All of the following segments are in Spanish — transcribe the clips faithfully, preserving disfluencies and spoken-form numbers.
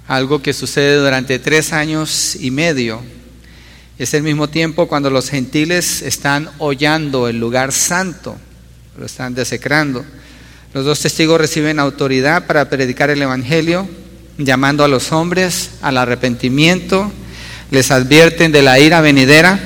algo que sucede durante tres años y medio. Es el mismo tiempo cuando los gentiles están hollando el lugar santo, lo están desecrando. Los dos testigos reciben autoridad para predicar el evangelio, llamando a los hombres al arrepentimiento, les advierten de la ira venidera.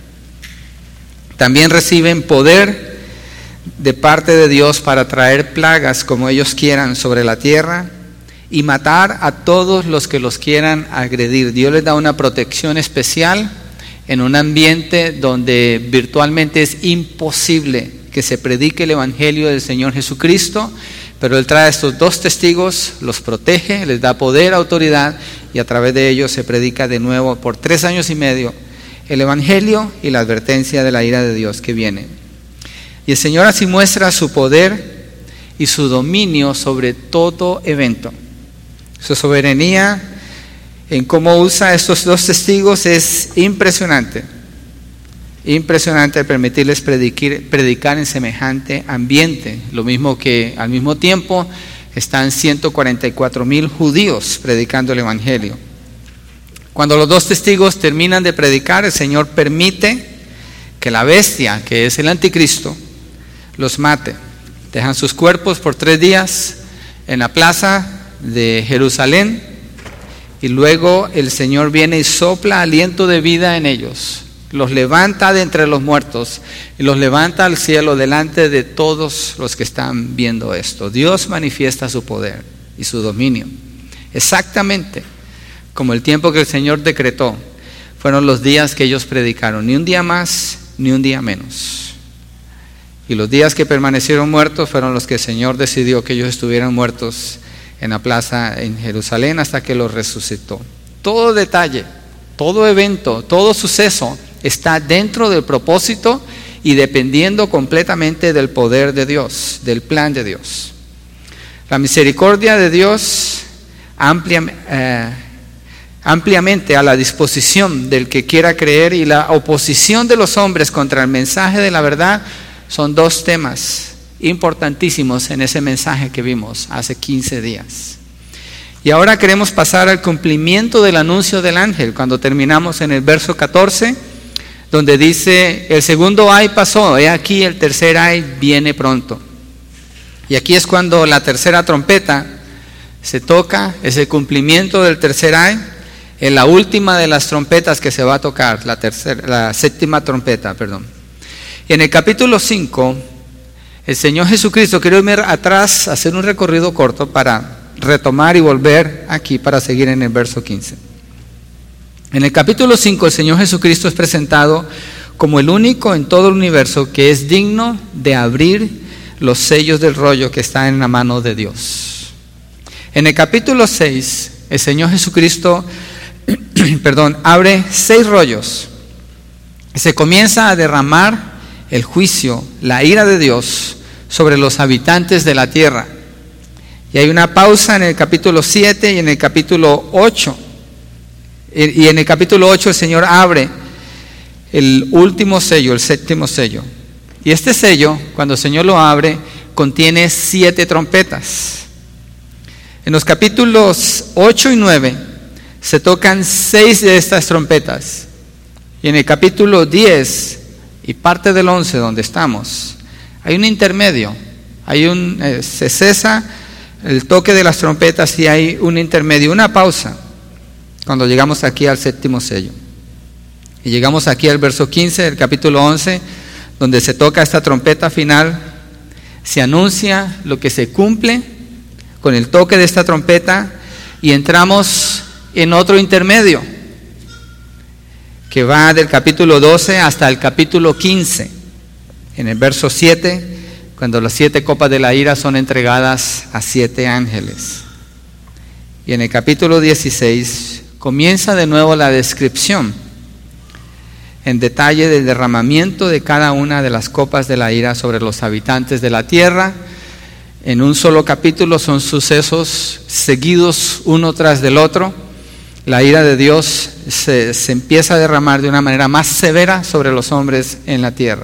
También reciben poder de parte de Dios para traer plagas como ellos quieran sobre la tierra y matar a todos los que los quieran agredir. Dios les da una protección especial en un ambiente donde virtualmente es imposible que se predique el evangelio del Señor Jesucristo, pero Él trae a estos dos testigos, los protege, les da poder, autoridad, y a través de ellos se predica de nuevo por tres años y medio el evangelio y la advertencia de la ira de Dios que viene. Y el Señor así muestra su poder y su dominio sobre todo evento. Su soberanía en cómo usa a estos dos testigos es impresionante. Impresionante permitirles predicar, predicar en semejante ambiente. Lo mismo que al mismo tiempo están ciento cuarenta y cuatro mil judíos predicando el evangelio. Cuando los dos testigos terminan de predicar, el Señor permite que la bestia, que es el anticristo, los mate. Dejan sus cuerpos por tres días en la plaza de Jerusalén y luego el Señor viene y sopla aliento de vida en ellos. Los levanta de entre los muertos y los levanta al cielo delante de todos los que están viendo esto. Dios manifiesta su poder y su dominio. Exactamente como el tiempo que el Señor decretó, fueron los días que ellos predicaron, ni un día más, ni un día menos. Y los días que permanecieron muertos fueron los que el Señor decidió que ellos estuvieran muertos en la plaza en Jerusalén hasta que los resucitó. Todo detalle, todo evento, todo suceso está dentro del propósito y dependiendo completamente del poder de Dios, del plan de Dios. La misericordia de Dios amplia, eh, ampliamente a la disposición del que quiera creer y la oposición de los hombres contra el mensaje de la verdad son dos temas importantísimos en ese mensaje que vimos hace quince días. Y ahora queremos pasar al cumplimiento del anuncio del ángel, cuando terminamos en el verso catorce, donde dice, el segundo ay pasó, he aquí el tercer ay viene pronto. Y aquí es cuando la tercera trompeta se toca, es el cumplimiento del tercer ay, en la última de las trompetas que se va a tocar, la, tercera, la séptima trompeta, perdón. Y en el capítulo cinco, el Señor Jesucristo, quiero irme atrás, hacer un recorrido corto para retomar y volver aquí para seguir en el verso quince. En el capítulo cinco, el Señor Jesucristo es presentado como el único en todo el universo que es digno de abrir los sellos del rollo que está en la mano de Dios. En el capítulo seis, el Señor Jesucristo perdón, abre seis rollos y se comienza a derramar el juicio, la ira de Dios sobre los habitantes de la tierra. Y hay una pausa en el capítulo siete y en el capítulo ocho. Y en el capítulo ocho el Señor abre el último sello, el séptimo sello. Y este sello, cuando el Señor lo abre, contiene siete trompetas. En los capítulos ocho y nueve se tocan seis de estas trompetas. Y en el capítulo diez y parte del once, donde estamos, hay un intermedio. Hay un, eh, se cesa el toque de las trompetas y hay un intermedio, una pausa, cuando llegamos aquí al séptimo sello. Y llegamos aquí al verso quince del capítulo once, donde se toca esta trompeta final, se anuncia lo que se cumple con el toque de esta trompeta y entramos en otro intermedio, que va del capítulo doce hasta el capítulo quince. En el verso siete, cuando las siete copas de la ira son entregadas a siete ángeles. Y en el capítulo dieciséis comienza de nuevo la descripción en detalle del derramamiento de cada una de las copas de la ira sobre los habitantes de la tierra. En un solo capítulo son sucesos seguidos uno tras del otro. La ira de Dios se, se empieza a derramar de una manera más severa sobre los hombres en la tierra.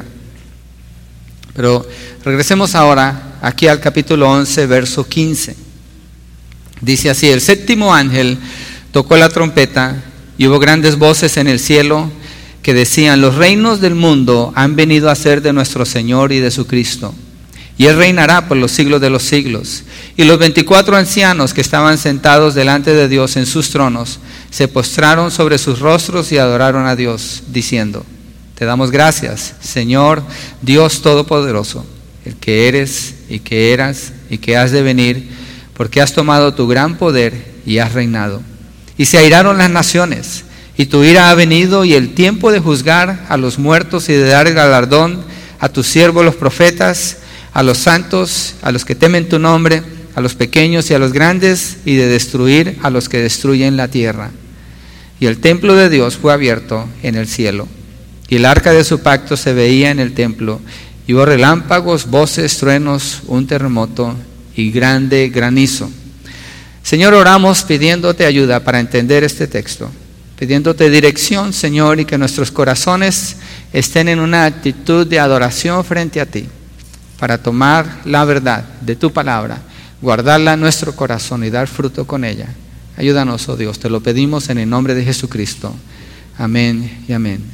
Pero regresemos ahora aquí al capítulo once, verso quince. Dice así: el séptimo ángel tocó la trompeta y hubo grandes voces en el cielo que decían: los reinos del mundo han venido a ser de nuestro Señor y de su Cristo, y Él reinará por los siglos de los siglos. Y los veinticuatro ancianos que estaban sentados delante de Dios en sus tronos se postraron sobre sus rostros y adoraron a Dios, diciendo: te damos gracias, Señor Dios Todopoderoso, el que eres y que eras y que has de venir, porque has tomado tu gran poder y has reinado. Y se airaron las naciones, y tu ira ha venido, y el tiempo de juzgar a los muertos y de dar galardón a tus siervos los profetas, a los santos, a los que temen tu nombre, a los pequeños y a los grandes, y de destruir a los que destruyen la tierra. Y el templo de Dios fue abierto en el cielo, y el arca de su pacto se veía en el templo, y hubo relámpagos, voces, truenos, un terremoto y grande granizo. Señor, oramos pidiéndote ayuda para entender este texto, pidiéndote dirección, Señor, y que nuestros corazones estén en una actitud de adoración frente a ti, para tomar la verdad de tu palabra, guardarla en nuestro corazón y dar fruto con ella. Ayúdanos, oh Dios, te lo pedimos en el nombre de Jesucristo. Amén y amén.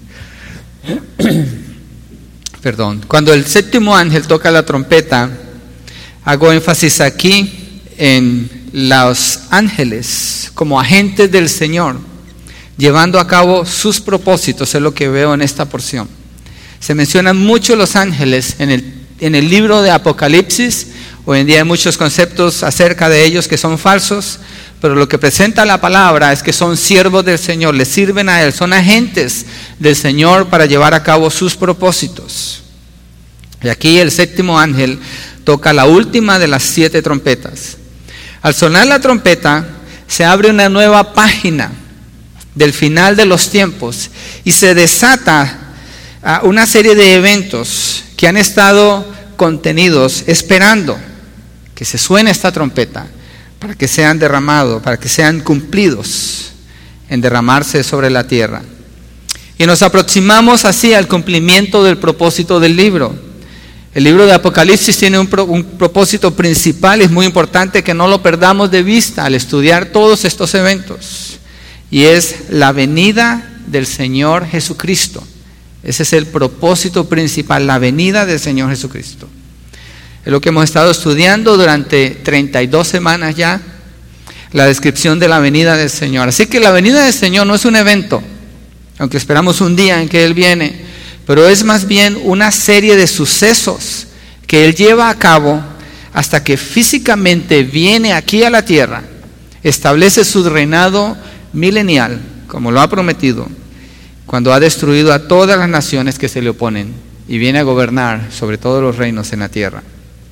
Perdón. Cuando el séptimo ángel toca la trompeta, hago énfasis aquí en los ángeles como agentes del Señor, llevando a cabo sus propósitos, es lo que veo en esta porción. Se mencionan mucho los ángeles en el, en el libro de Apocalipsis. Hoy en día hay muchos conceptos acerca de ellos que son falsos, pero lo que presenta la palabra es que son siervos del Señor, le sirven a Él, son agentes del Señor para llevar a cabo sus propósitos. Y aquí el séptimo ángel toca la última de las siete trompetas. Al sonar la trompeta, se abre una nueva página del final de los tiempos y se desata uh, una serie de eventos que han estado contenidos esperando que se suene esta trompeta para que sean derramados, para que sean cumplidos en derramarse sobre la tierra. Y nos aproximamos así al cumplimiento del propósito del libro. El libro de Apocalipsis tiene un, pro, un propósito principal, es muy importante que no lo perdamos de vista al estudiar todos estos eventos, y es la venida del Señor Jesucristo. Ese es el propósito principal, la venida del Señor Jesucristo. Es lo que hemos estado estudiando durante treinta y dos semanas ya, la descripción de la venida del Señor. Así que la venida del Señor no es un evento, aunque esperamos un día en que Él viene, pero es más bien una serie de sucesos que Él lleva a cabo hasta que físicamente viene aquí a la tierra, establece su reinado milenial, como lo ha prometido, cuando ha destruido a todas las naciones que se le oponen y viene a gobernar sobre todos los reinos en la tierra.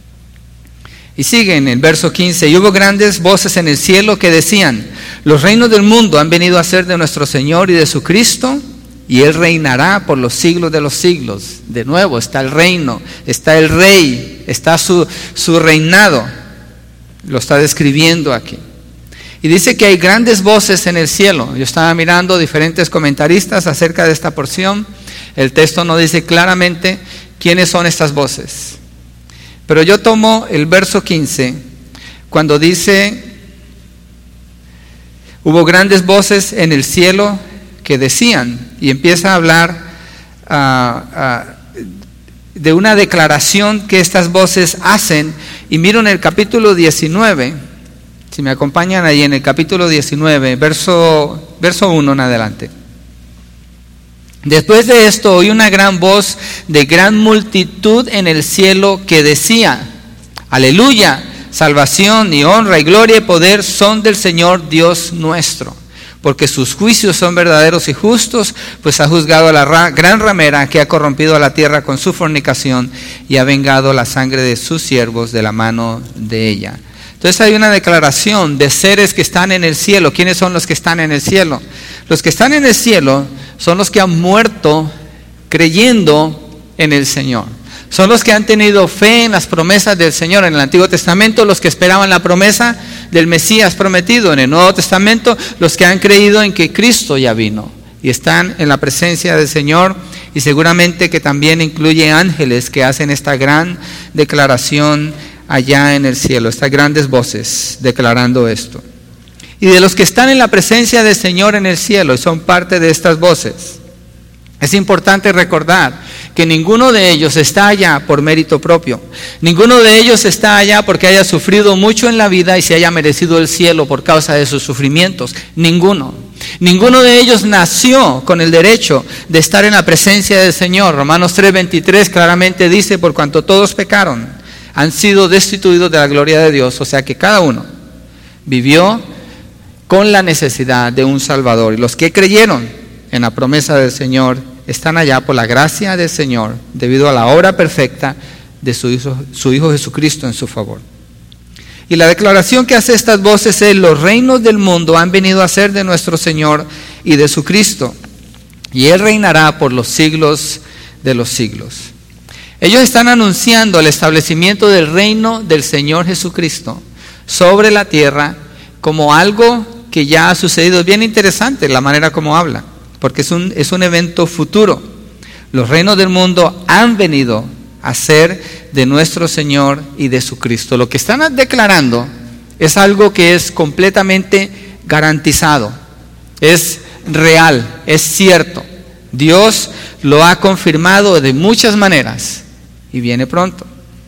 Y sigue en el verso quince: y hubo grandes voces en el cielo que decían: los reinos del mundo han venido a ser de nuestro Señor y de su Cristo, y Él reinará por los siglos de los siglos. De nuevo está el reino, está el rey, está su, su reinado. Lo está describiendo aquí. Y dice que hay grandes voces en el cielo. Yo estaba mirando diferentes comentaristas acerca de esta porción. El texto no dice claramente quiénes son estas voces. Pero yo tomo el verso quince, cuando dice: hubo grandes voces en el cielo que decían, y empieza a hablar uh, uh, de una declaración que estas voces hacen. Y miro en el capítulo diecinueve, si me acompañan ahí en el capítulo diecinueve, verso, verso uno en adelante. Después de esto oí una gran voz de gran multitud en el cielo que decía: aleluya, salvación y honra y gloria y poder son del Señor Dios nuestro, porque sus juicios son verdaderos y justos, pues ha juzgado a la ra- gran ramera que ha corrompido a la tierra con su fornicación y ha vengado la sangre de sus siervos de la mano de ella. Entonces hay una declaración de seres que están en el cielo. ¿Quiénes son los que están en el cielo? Los que están en el cielo son los que han muerto creyendo en el Señor. Son los que han tenido fe en las promesas del Señor. En el Antiguo Testamento, los que esperaban la promesa del Mesías prometido. En el Nuevo Testamento, los que han creído en que Cristo ya vino y están en la presencia del Señor. Y seguramente que también incluye ángeles que hacen esta gran declaración allá en el cielo, estas grandes voces declarando esto. Y de los que están en la presencia del Señor en el cielo y son parte de estas voces, es importante recordar que ninguno de ellos está allá por mérito propio. Ninguno de ellos está allá porque haya sufrido mucho en la vida y se haya merecido el cielo por causa de sus sufrimientos. Ninguno. Ninguno de ellos nació con el derecho de estar en la presencia del Señor. Romanos tres veintitrés claramente dice: por cuanto todos pecaron, han sido destituidos de la gloria de Dios. O sea que cada uno vivió con la necesidad de un Salvador. Y los que creyeron en la promesa del Señor están allá por la gracia del Señor, debido a la obra perfecta de su Hijo, su Hijo Jesucristo en su favor. Y la declaración que hace estas voces es: los reinos del mundo han venido a ser de nuestro Señor y de su Cristo, y Él reinará por los siglos de los siglos. Ellos están anunciando el establecimiento del reino del Señor Jesucristo sobre la tierra como algo que ya ha sucedido. Es bien interesante la manera como habla, porque es un, es un evento futuro. Los reinos del mundo han venido a ser de nuestro Señor y de su Cristo. Lo que están declarando es algo que es completamente garantizado, es real, es cierto. Dios lo ha confirmado de muchas maneras y viene pronto.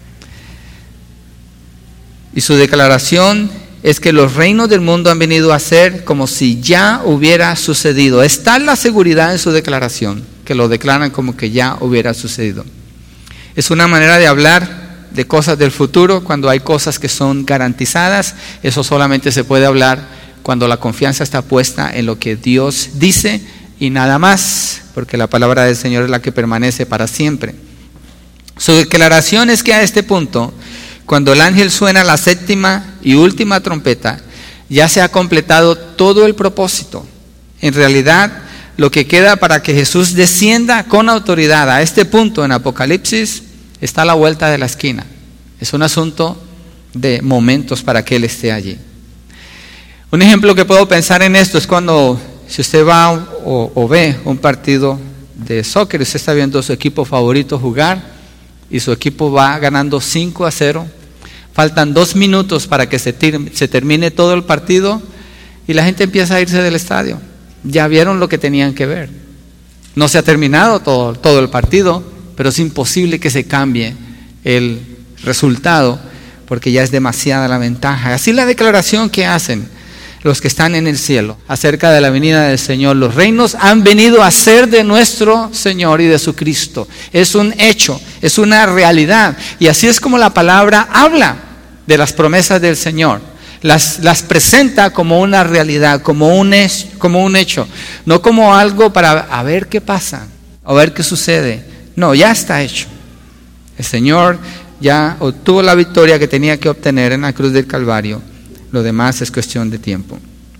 Y su declaración es que los reinos del mundo han venido a ser como si ya hubiera sucedido. Es tal la seguridad en su declaración que lo declaran como que ya hubiera sucedido. Es una manera de hablar de cosas del futuro cuando hay cosas que son garantizadas. Eso solamente se puede hablar cuando la confianza está puesta en lo que Dios dice y nada más, porque la palabra del Señor es la que permanece para siempre. Su declaración es que a este punto, cuando el ángel suena la séptima y última trompeta, ya se ha completado todo el propósito. En realidad, lo que queda para que Jesús descienda con autoridad a este punto en Apocalipsis está a la vuelta de la esquina. Es un asunto de momentos para que Él esté allí. Un ejemplo que puedo pensar en esto es cuando, si usted va o, o ve un partido de soccer, usted está viendo su equipo favorito jugar y su equipo va ganando cinco a cero. Faltan dos minutos para que se, tir- se termine todo el partido y la gente empieza a irse del estadio. Ya vieron lo que tenían que ver. No se ha terminado todo, todo el partido, pero es imposible que se cambie el resultado porque ya es demasiada la ventaja. Así la declaración que hacen los que están en el cielo acerca de la venida del Señor. Los reinos han venido a ser de nuestro Señor y de su Cristo. Es un hecho, es una realidad. Y así es como la palabra habla de las promesas del Señor. Las, las presenta como una realidad, como un, es, como un hecho. No como algo para a ver qué pasa, a ver qué sucede. No, ya está hecho. El Señor ya obtuvo la victoria que tenía que obtener en la cruz del Calvario. Lo demás es cuestión de tiempo.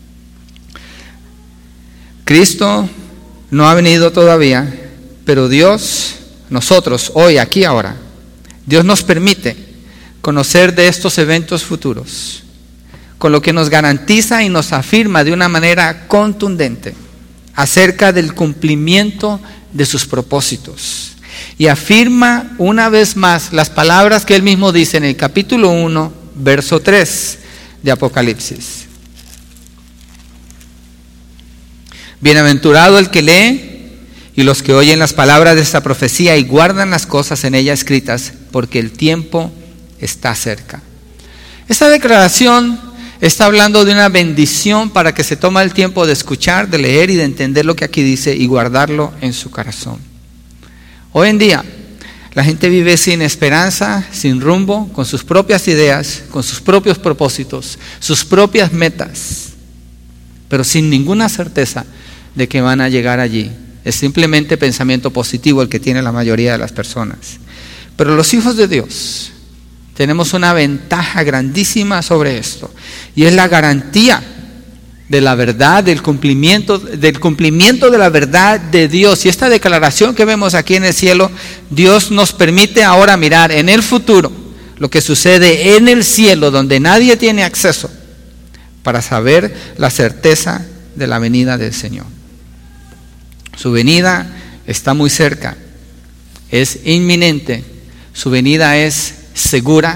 Cristo no ha venido todavía, pero Dios, nosotros, hoy, aquí, ahora, Dios nos permite conocer de estos eventos futuros, con lo que nos garantiza y nos afirma de una manera contundente acerca del cumplimiento de sus propósitos. Y afirma una vez más las palabras que Él mismo dice en el capítulo uno, verso tres. De Apocalipsis. Bienaventurado el que lee y los que oyen las palabras de esta profecía y guardan las cosas en ella escritas, porque el tiempo está cerca. Esta declaración está hablando de una bendición para que se tome el tiempo de escuchar, de leer y de entender lo que aquí dice y guardarlo en su corazón. Hoy en día, la gente vive sin esperanza, sin rumbo, con sus propias ideas, con sus propios propósitos, sus propias metas, pero sin ninguna certeza de que van a llegar allí. Es simplemente pensamiento positivo el que tiene la mayoría de las personas. Pero los hijos de Dios tenemos una ventaja grandísima sobre esto, y es la garantía de la verdad, del cumplimiento, del cumplimiento de la verdad de Dios. Y esta declaración que vemos aquí en el cielo, Dios nos permite ahora mirar en el futuro lo que sucede en el cielo, donde nadie tiene acceso, para saber la certeza de la venida del Señor. Su venida está muy cerca, es inminente, su venida es segura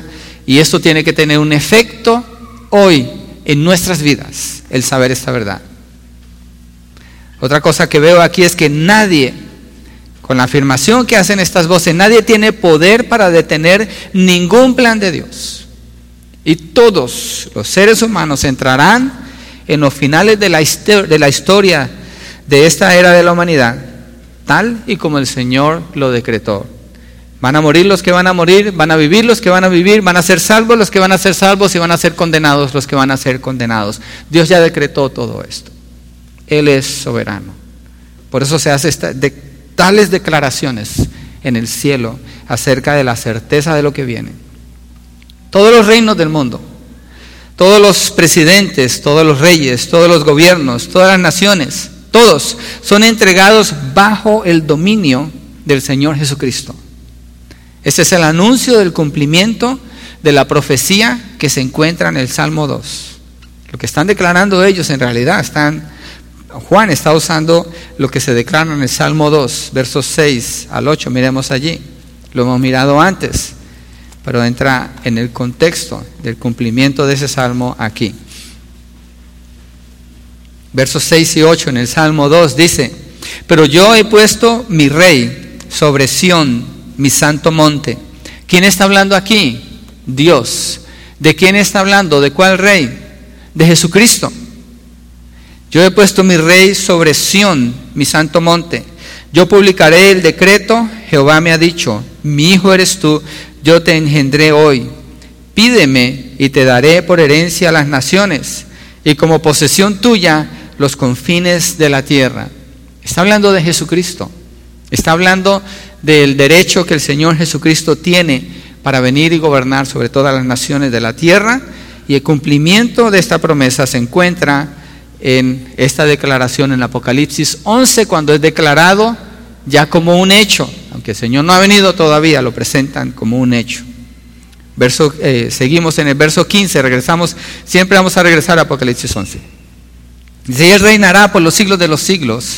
Y esto tiene que tener un efecto hoy en nuestras vidas, el saber esta verdad. Otra cosa que veo aquí es que nadie, con la afirmación que hacen estas voces, nadie tiene poder para detener ningún plan de Dios. Y todos los seres humanos entrarán en los finales de la, histo- de la historia de esta era de la humanidad, tal y como el Señor lo decretó. Van a morir los que van a morir, van a vivir los que van a vivir, van a ser salvos los que van a ser salvos y van a ser condenados los que van a ser condenados. Dios ya decretó todo esto. Él es soberano. Por eso se hace esta, de, tales declaraciones en el cielo acerca de la certeza de lo que viene. Todos los reinos del mundo, todos los presidentes, todos los reyes, todos los gobiernos, todas las naciones, todos son entregados bajo el dominio del Señor Jesucristo. Este es el anuncio del cumplimiento de la profecía que se encuentra en el Salmo dos. Lo que están declarando ellos en realidad están, Juan está usando lo que se declara en el Salmo dos, versos seis al ocho, miremos allí. Lo hemos mirado antes, pero entra en el contexto del cumplimiento de ese salmo aquí. Versos seis y ocho en el Salmo dos dice: pero yo he puesto mi rey sobre Sión, mi santo monte. ¿Quién está hablando aquí? Dios. ¿De quién está hablando? ¿De cuál rey? De Jesucristo. Yo he puesto mi rey sobre Sión, mi santo monte. Yo publicaré el decreto. Jehová me ha dicho: mi hijo eres tú, yo te engendré hoy. Pídeme y te daré por herencia a las naciones, y como posesión tuya los confines de la tierra. Está hablando de Jesucristo. Está hablando del derecho que el Señor Jesucristo tiene para venir y gobernar sobre todas las naciones de la tierra, y el cumplimiento de esta promesa se encuentra en esta declaración en Apocalipsis once, cuando es declarado ya como un hecho, aunque el Señor no ha venido todavía, lo presentan como un hecho. Verso, eh, seguimos en el verso quince, regresamos, siempre vamos a regresar a Apocalipsis once. Dice: Él reinará por los siglos de los siglos.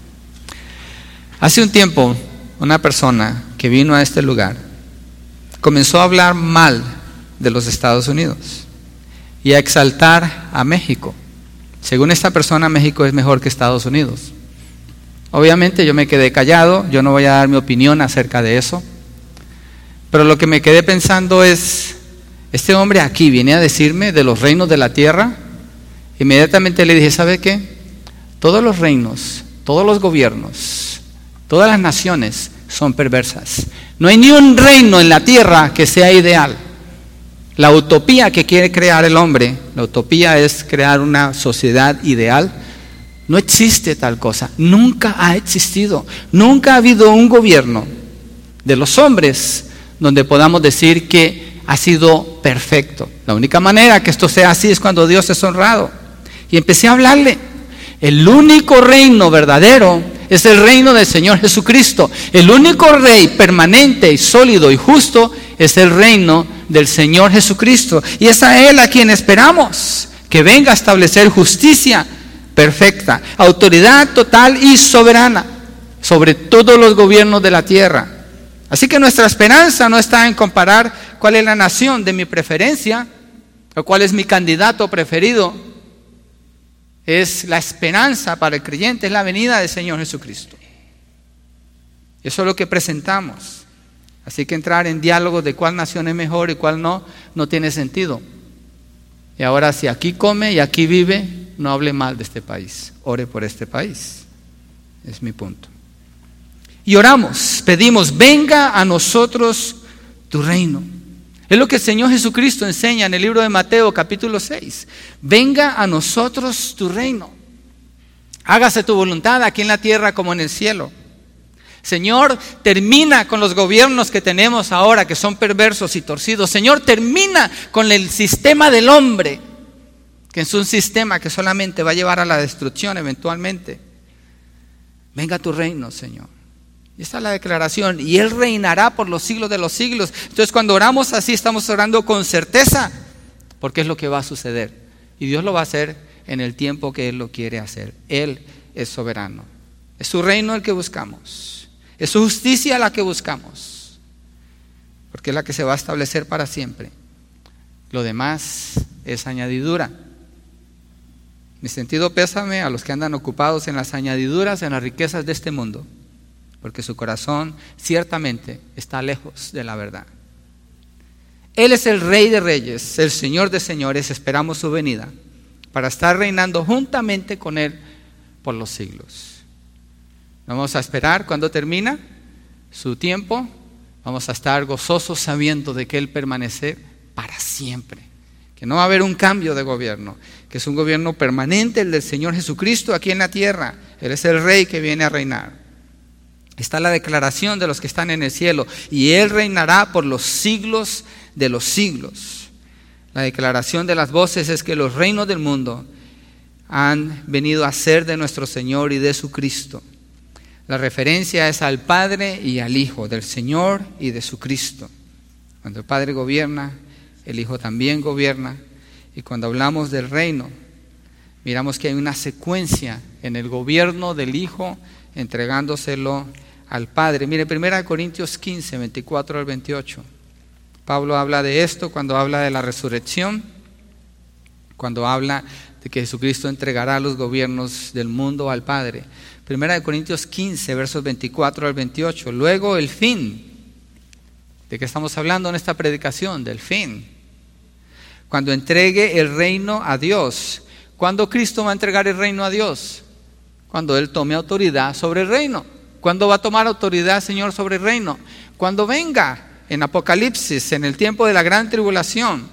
Hace un tiempo, una persona que vino a este lugar comenzó a hablar mal de los Estados Unidos y a exaltar a México. Según esta persona, México es mejor que Estados Unidos. Obviamente yo me quedé callado, yo no voy a dar mi opinión acerca de eso, pero lo que me quedé pensando es: este hombre aquí viene a decirme de los reinos de la tierra. Inmediatamente le dije: ¿sabe qué? Todos los reinos, todos los gobiernos, todas las naciones son perversas. No hay ni un reino en la tierra que sea ideal. La utopía que quiere crear el hombre, la utopía es crear una sociedad ideal. No existe tal cosa, nunca ha existido. Nunca ha habido un gobierno de los hombres donde podamos decir que ha sido perfecto. La única manera que esto sea así es cuando Dios es honrado. Y empecé a hablarle. El único reino verdadero es el reino del Señor Jesucristo. El único rey permanente y sólido y justo es el reino del Señor Jesucristo. Y es a Él a quien esperamos que venga a establecer justicia perfecta, autoridad total y soberana sobre todos los gobiernos de la tierra. Así que nuestra esperanza no está en comparar cuál es la nación de mi preferencia o cuál es mi candidato preferido. Es la esperanza para el creyente, es la venida del Señor Jesucristo. Eso es lo que presentamos. Así que entrar en diálogos de cuál nación es mejor y cuál no, no tiene sentido. Y ahora, si aquí come y aquí vive, no hable mal de este país. Ore por este país. Es mi punto. Y oramos, pedimos: venga a nosotros tu reino. Es lo que el Señor Jesucristo enseña en el libro de Mateo capítulo seis. Venga a nosotros tu reino. Hágase tu voluntad aquí en la tierra como en el cielo. Señor, termina con los gobiernos que tenemos ahora, que son perversos y torcidos. Señor, termina con el sistema del hombre, que es un sistema que solamente va a llevar a la destrucción eventualmente. Venga a tu reino, Señor. Y esta es la declaración: y Él reinará por los siglos de los siglos. Entonces, cuando oramos así, estamos orando con certeza, porque es lo que va a suceder. Y Dios lo va a hacer en el tiempo que Él lo quiere hacer. Él es soberano. Es su reino el que buscamos. Es su justicia la que buscamos, porque es la que se va a establecer para siempre. Lo demás es añadidura. Mi sentido pésame a los que andan ocupados en las añadiduras, en las riquezas de este mundo, porque su corazón ciertamente está lejos de la verdad. Él es el Rey de Reyes, el Señor de Señores. Esperamos su venida para estar reinando juntamente con Él por los siglos. Vamos a esperar cuando termina su tiempo. Vamos a estar gozosos sabiendo de que Él permanece para siempre, que no va a haber un cambio de gobierno, que es un gobierno permanente, el del Señor Jesucristo aquí en la tierra. Él es el Rey que viene a reinar. Está la declaración de los que están en el cielo, y Él reinará por los siglos de los siglos. La declaración de las voces es que los reinos del mundo han venido a ser de nuestro Señor y de su Cristo. La referencia es al Padre y al Hijo, del Señor y de su Cristo. Cuando el Padre gobierna, el Hijo también gobierna. Y cuando hablamos del reino, miramos que hay una secuencia en el gobierno del Hijo, entregándoselo al Padre. Mire, primera Corintios quince, veinticuatro al veintiocho. Pablo habla de esto cuando habla de la resurrección, cuando habla de que Jesucristo entregará los gobiernos del mundo al Padre. Primera de Corintios quince, versos veinticuatro al veintiocho. Luego el fin. ¿De qué estamos hablando en esta predicación? Del fin. Cuando entregue el reino a Dios. ¿Cuándo Cristo va a entregar el reino a Dios? Cuando Él tome autoridad sobre el reino. ¿Cuándo va a tomar autoridad, Señor, sobre el reino? Cuando venga en Apocalipsis, en el tiempo de la gran tribulación.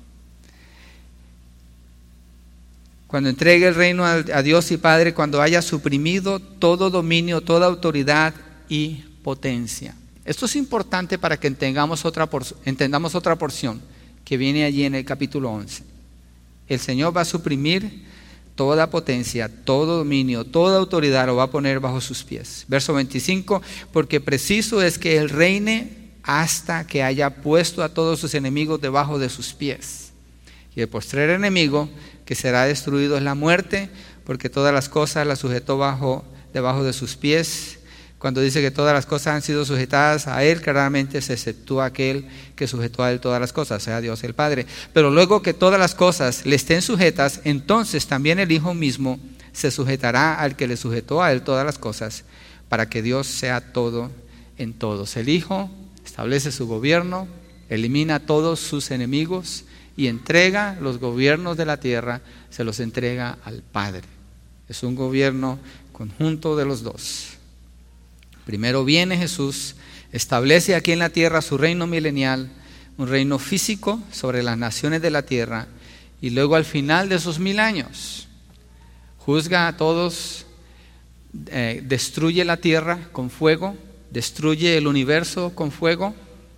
Cuando entregue el reino a Dios y Padre, cuando haya suprimido todo dominio, toda autoridad y potencia. Esto es importante para que entendamos otra, por, entendamos otra porción que viene allí en el capítulo once. El Señor va a suprimir toda potencia, todo dominio, toda autoridad lo va a poner bajo sus pies. Verso veinticinco, porque preciso es que Él reine hasta que haya puesto a todos sus enemigos debajo de sus pies. Y el postrer enemigo que será destruido es la muerte, porque todas las cosas las sujetó bajo, debajo de sus pies. Cuando dice que todas las cosas han sido sujetadas a Él, claramente se exceptúa aquel que sujetó a Él todas las cosas, sea Dios el Padre. Pero luego que todas las cosas le estén sujetas, entonces también el Hijo mismo se sujetará al que le sujetó a Él todas las cosas, para que Dios sea todo en todos. El Hijo establece su gobierno, elimina a todos sus enemigos y entrega los gobiernos de la tierra, se los entrega al Padre. Es un gobierno conjunto de los dos. Primero viene Jesús, establece aquí en la tierra su reino milenial, un reino físico sobre las naciones de la tierra, y luego al final de esos mil años juzga a todos, eh, destruye la tierra con fuego, destruye el universo con fuego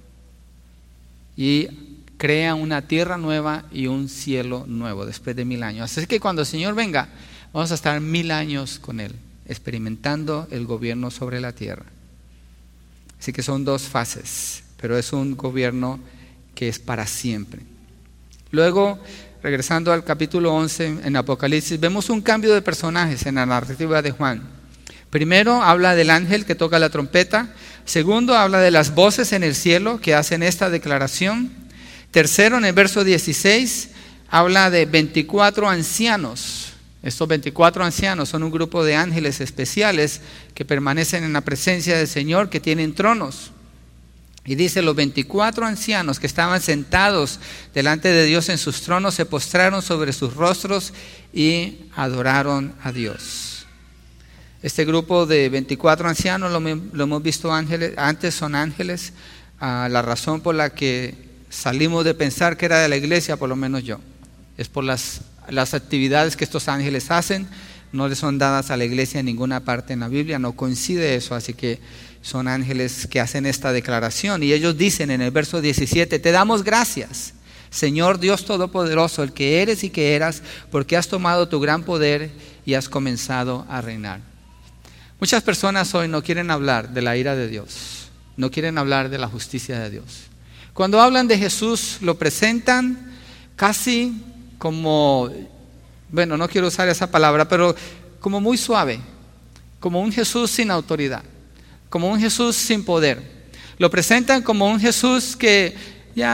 y crea una tierra nueva y un cielo nuevo después de mil años. Así que cuando el Señor venga, vamos a estar mil años con Él, experimentando el gobierno sobre la tierra. Así que son dos fases, pero es un gobierno que es para siempre. Luego, regresando al capítulo once en Apocalipsis, vemos un cambio de personajes en la narrativa de Juan. Primero habla del ángel que toca la trompeta. Segundo habla de las voces en el cielo que hacen esta declaración. Tercero, en el verso dieciséis, habla de veinticuatro ancianos. Estos veinticuatro ancianos son un grupo de ángeles especiales que permanecen en la presencia del Señor, que tienen tronos. Y dice, los veinticuatro ancianos que estaban sentados delante de Dios en sus tronos se postraron sobre sus rostros y adoraron a Dios. Este grupo de veinticuatro ancianos, lo, lo hemos visto ángeles, antes son ángeles. Ah, la razón por la que salimos de pensar que era de la iglesia, por lo menos yo, es por las, las actividades que estos ángeles hacen. No les son dadas a la iglesia en ninguna parte en la Biblia, no coincide eso, así que son ángeles que hacen esta declaración. Y ellos dicen en el verso diecisiete, te damos gracias, Señor Dios Todopoderoso, el que eres y que eras, porque has tomado tu gran poder y has comenzado a reinar. Muchas personas hoy no quieren hablar de la ira de Dios, no quieren hablar de la justicia de Dios. Cuando hablan de Jesús, lo presentan casi como, bueno, no quiero usar esa palabra, pero como muy suave, como un Jesús sin autoridad, como un Jesús sin poder. Lo presentan como un Jesús que ya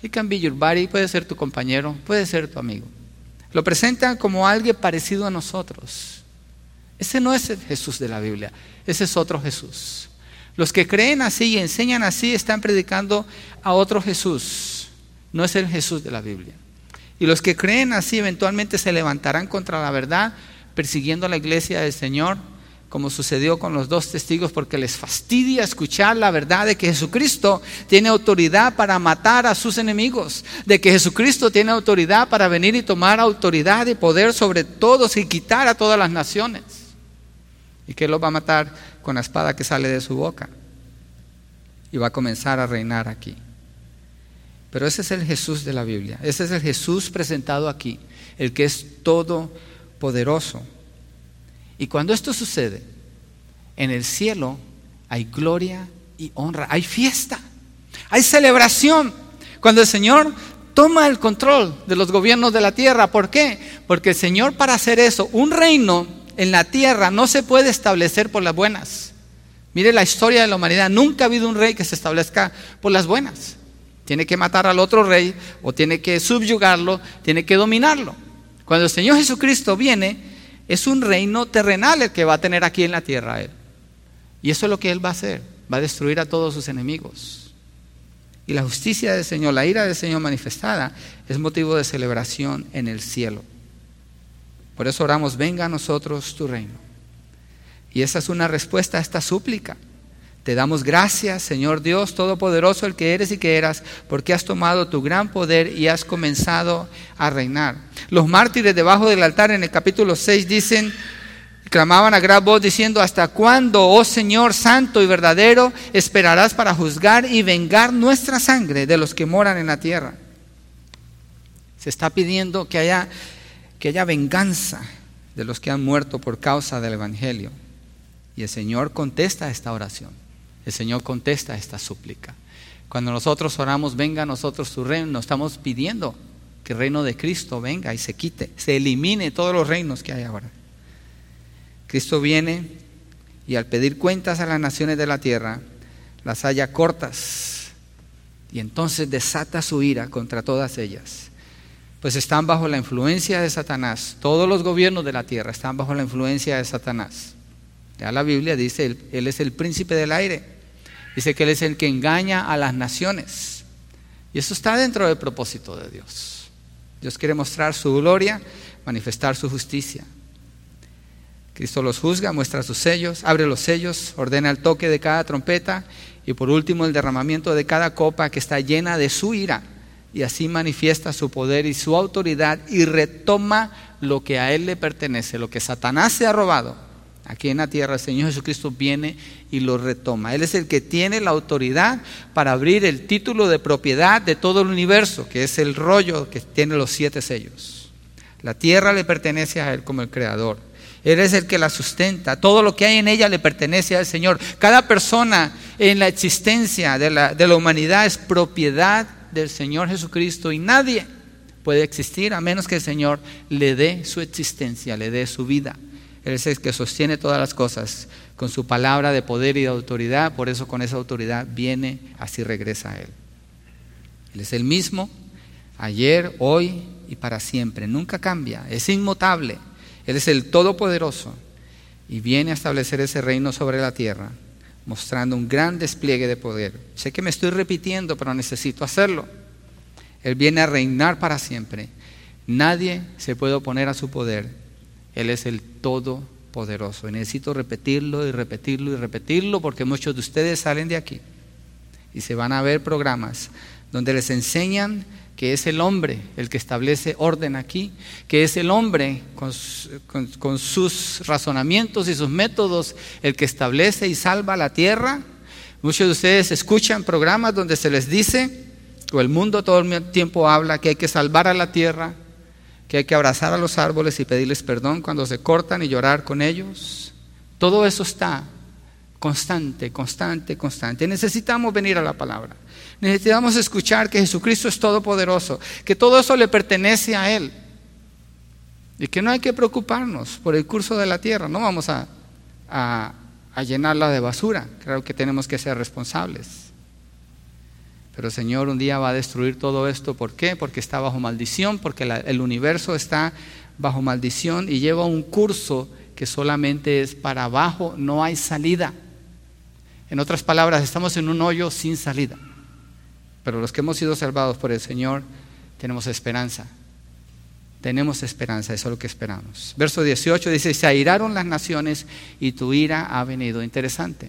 It can be your buddy, puede ser tu compañero, puede ser tu amigo. Lo presentan como alguien parecido a nosotros. Ese no es el Jesús de la Biblia, ese es otro Jesús. Los que creen así y enseñan así están predicando a otro Jesús, no es el Jesús de la Biblia. Y los que creen así eventualmente se levantarán contra la verdad, persiguiendo a la iglesia del Señor, como sucedió con los dos testigos, porque les fastidia escuchar la verdad de que Jesucristo tiene autoridad para matar a sus enemigos, de que Jesucristo tiene autoridad para venir y tomar autoridad y poder sobre todos y quitar a todas las naciones, y que Él los va a matar con la espada que sale de su boca y va a comenzar a reinar aquí. Pero ese es el Jesús de la Biblia, ese es el Jesús presentado aquí, el que es todopoderoso. Y cuando esto sucede, en el cielo hay gloria y honra, hay fiesta, hay celebración. Cuando el Señor toma el control de los gobiernos de la tierra, ¿por qué? Porque el Señor, para hacer eso, un reino en la tierra no se puede establecer por las buenas. Mire la historia de la humanidad, nunca ha habido un rey que se establezca por las buenas. Tiene que matar al otro rey, o tiene que subyugarlo, tiene que dominarlo. Cuando el Señor Jesucristo viene, es un reino terrenal el que va a tener aquí en la tierra Él. Y eso es lo que Él va a hacer, va a destruir a todos sus enemigos. Y la justicia del Señor, la ira del Señor manifestada, es motivo de celebración en el cielo. Por eso oramos, venga a nosotros tu reino. Y esa es una respuesta a esta súplica. Te damos gracias, Señor Dios Todopoderoso, el que eres y que eras, porque has tomado tu gran poder y has comenzado a reinar. Los mártires debajo del altar en el capítulo seis dicen, clamaban a gran voz diciendo, ¿hasta cuándo, oh Señor santo y verdadero, esperarás para juzgar y vengar nuestra sangre de los que moran en la tierra? Se está pidiendo que haya, que haya venganza de los que han muerto por causa del Evangelio. Y el Señor contesta esta oración. El Señor contesta esta súplica. Cuando nosotros oramos, venga a nosotros tu reino, nos estamos pidiendo que el reino de Cristo venga y se quite, se elimine todos los reinos que hay ahora. Cristo viene y al pedir cuentas a las naciones de la tierra, las halla cortas y entonces desata su ira contra todas ellas. Pues están bajo la influencia de Satanás. Todos los gobiernos de la tierra están bajo la influencia de Satanás. Ya la Biblia dice, él, él es el príncipe del aire. Dice que Él es el que engaña a las naciones. Y eso está dentro del propósito de Dios. Dios quiere mostrar su gloria, manifestar su justicia. Cristo los juzga, muestra sus sellos, abre los sellos, ordena el toque de cada trompeta y por último el derramamiento de cada copa que está llena de su ira. Y así manifiesta su poder y su autoridad y retoma lo que a Él le pertenece, lo que Satanás se ha robado. Aquí en la tierra el Señor Jesucristo viene y lo retoma. Él es el que tiene la autoridad para abrir el título de propiedad de todo el universo, que es el rollo que tiene los siete sellos. La tierra le pertenece a Él como el creador. Él es el que la sustenta. Todo lo que hay en ella le pertenece al Señor. Cada persona en la existencia de la, de la humanidad es propiedad del Señor Jesucristo y nadie puede existir a menos que el Señor le dé su existencia, le dé su vida. Él es el que sostiene todas las cosas con su palabra de poder y de autoridad. Por eso con esa autoridad viene, así regresa a Él. Él es el mismo ayer, hoy y para siempre. Nunca cambia, es inmutable. Él es el Todopoderoso y viene a establecer ese reino sobre la tierra, mostrando un gran despliegue de poder. Sé que me estoy repitiendo, pero necesito hacerlo. Él viene a reinar para siempre. Nadie se puede oponer a su poder. Él es el Todopoderoso. Y necesito repetirlo y repetirlo y repetirlo porque muchos de ustedes salen de aquí y se van a ver programas donde les enseñan que es el hombre el que establece orden aquí, que es el hombre con, con, con sus razonamientos y sus métodos el que establece y salva la tierra. Muchos de ustedes escuchan programas donde se les dice, o el mundo todo el tiempo habla, que hay que salvar a la tierra, que hay que abrazar a los árboles y pedirles perdón cuando se cortan y llorar con ellos. Todo eso está constante, constante, constante. Necesitamos venir a la palabra. Necesitamos escuchar que Jesucristo es todopoderoso, que todo eso le pertenece a Él y que no hay que preocuparnos por el curso de la tierra. No vamos a, a, a llenarla de basura. Creo que tenemos que ser responsables. Pero el Señor un día va a destruir todo esto. ¿Por qué? Porque está bajo maldición, porque la, el universo está bajo maldición y lleva un curso que solamente es para abajo, no hay salida. En otras palabras, estamos en un hoyo sin salida. Pero los que hemos sido salvados por el Señor, tenemos esperanza. Tenemos esperanza, eso es lo que esperamos. Verso dieciocho dice, se airaron las naciones y tu ira ha venido. Interesante.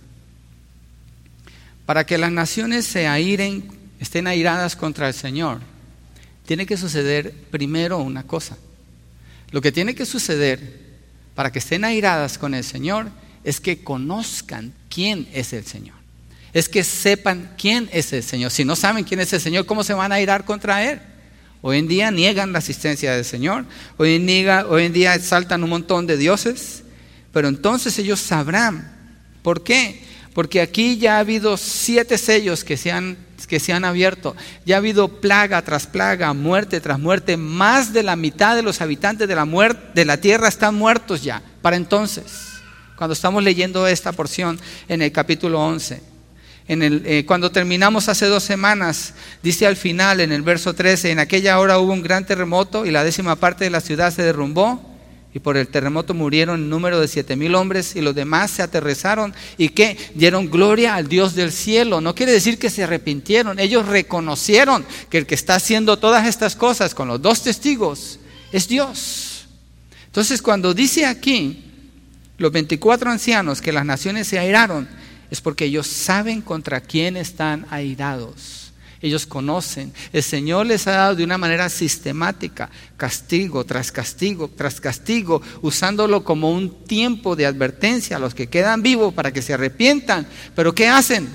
Para que las naciones se airen, estén airadas contra el Señor, tiene que suceder primero una cosa. Lo que tiene que suceder para que estén airadas con el Señor es que conozcan quién es el Señor. Es que sepan quién es el Señor. Si no saben quién es el Señor, ¿cómo se van a airar contra Él? Hoy en día niegan la asistencia del Señor. Hoy en día, hoy en día exaltan un montón de dioses. Pero entonces ellos sabrán. ¿Por qué? Porque aquí ya ha habido siete sellos que se han, que se han abierto. Ya ha habido plaga tras plaga, muerte tras muerte. Más de la mitad de los habitantes de la, muerte, de la tierra están muertos ya. Para entonces, cuando estamos leyendo esta porción en el capítulo once. En el, eh, cuando terminamos hace dos semanas, dice al final en el verso trece, en aquella hora hubo un gran terremoto y la décima parte de la ciudad se derrumbó. Y por el terremoto murieron en número de siete mil hombres y los demás se aterrizaron y que dieron gloria al Dios del cielo. No quiere decir que se arrepintieron, ellos reconocieron que el que está haciendo todas estas cosas con los dos testigos es Dios. Entonces cuando dice aquí los veinticuatro ancianos que las naciones se airaron, es porque ellos saben contra quién están airados. Ellos conocen, el Señor les ha dado de una manera sistemática, castigo tras castigo, tras castigo, usándolo como un tiempo de advertencia a los que quedan vivos para que se arrepientan. ¿Pero qué hacen?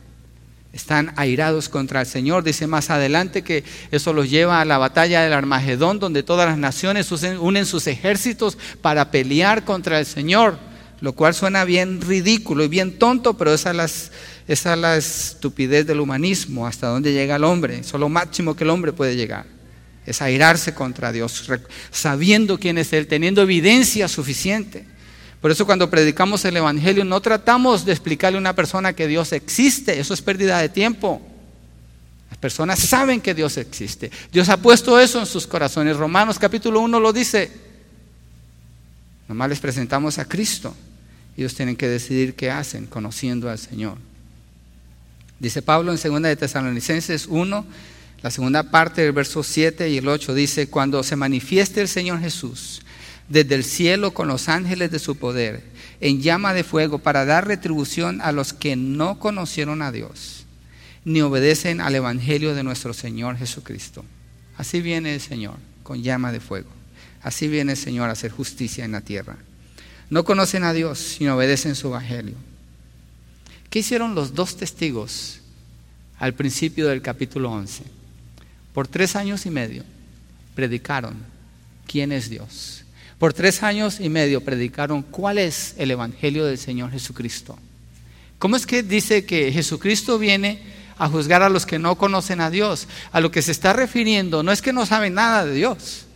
Están airados contra el Señor. Dice más adelante que eso los lleva a la batalla del Armagedón, donde todas las naciones unen sus ejércitos para pelear contra el Señor, lo cual suena bien ridículo y bien tonto, pero esa es las... Esa es la estupidez del humanismo, hasta dónde llega el hombre. Eso es lo máximo que el hombre puede llegar. Es airarse contra Dios, sabiendo quién es Él, teniendo evidencia suficiente. Por eso cuando predicamos el Evangelio no tratamos de explicarle a una persona que Dios existe. Eso es pérdida de tiempo. Las personas saben que Dios existe. Dios ha puesto eso en sus corazones. Romanos capítulo uno lo dice. Nomás les presentamos a Cristo. Ellos tienen que decidir qué hacen conociendo al Señor. Dice Pablo en segunda de Tesalonicenses uno, la segunda parte del verso siete y el ocho, dice, cuando se manifieste el Señor Jesús desde el cielo con los ángeles de su poder, en llama de fuego, para dar retribución a los que no conocieron a Dios, ni obedecen al evangelio de nuestro Señor Jesucristo. Así viene el Señor, con llama de fuego. Así viene el Señor a hacer justicia en la tierra. No conocen a Dios, ni obedecen su evangelio. ¿Qué hicieron los dos testigos al principio del capítulo once? Por tres años y medio predicaron quién es Dios. Por tres años y medio predicaron cuál es el evangelio del Señor Jesucristo. ¿Cómo es que dice que Jesucristo viene a juzgar a los que no conocen a Dios? A lo que se está refiriendo no es que no saben nada de Dios,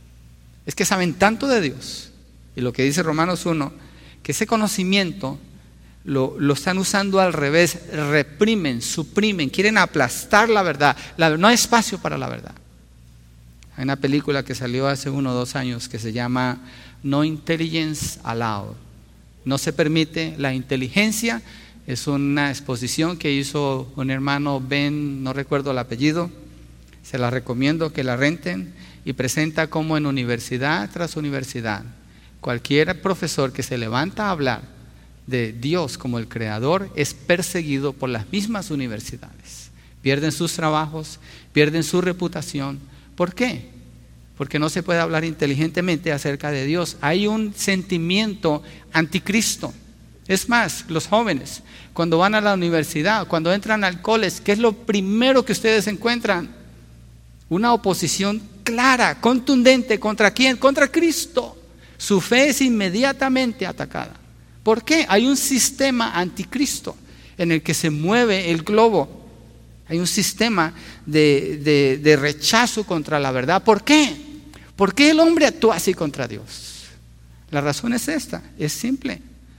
es que saben tanto de Dios. Y lo que dice Romanos uno, que ese conocimiento Lo, lo están usando al revés, reprimen, suprimen, quieren aplastar la verdad. La, no hay espacio para la verdad. Hay una película que salió hace uno o dos años que se llama No Intelligence Allowed. No se permite la inteligencia. Es una exposición que hizo un hermano Ben, no recuerdo el apellido. Se la recomiendo que la renten y presenta cómo en universidad tras universidad, cualquier profesor que se levanta a hablar de Dios como el creador es perseguido por las mismas universidades. Pierden sus trabajos, pierden su reputación. ¿Por qué? Porque no se puede hablar inteligentemente acerca de Dios. Hay un sentimiento anticristo. Es más, los jóvenes, cuando van a la universidad, cuando entran al college, ¿qué es lo primero que ustedes encuentran? Una oposición clara, contundente. ¿Contra quién? Contra Cristo. Su fe es inmediatamente atacada. ¿Por qué? Hay un sistema anticristo en el que se mueve el globo. Hay un sistema de, de, de rechazo contra la verdad. ¿Por qué? ¿Por qué el hombre actúa así contra Dios? La razón es esta, es simple.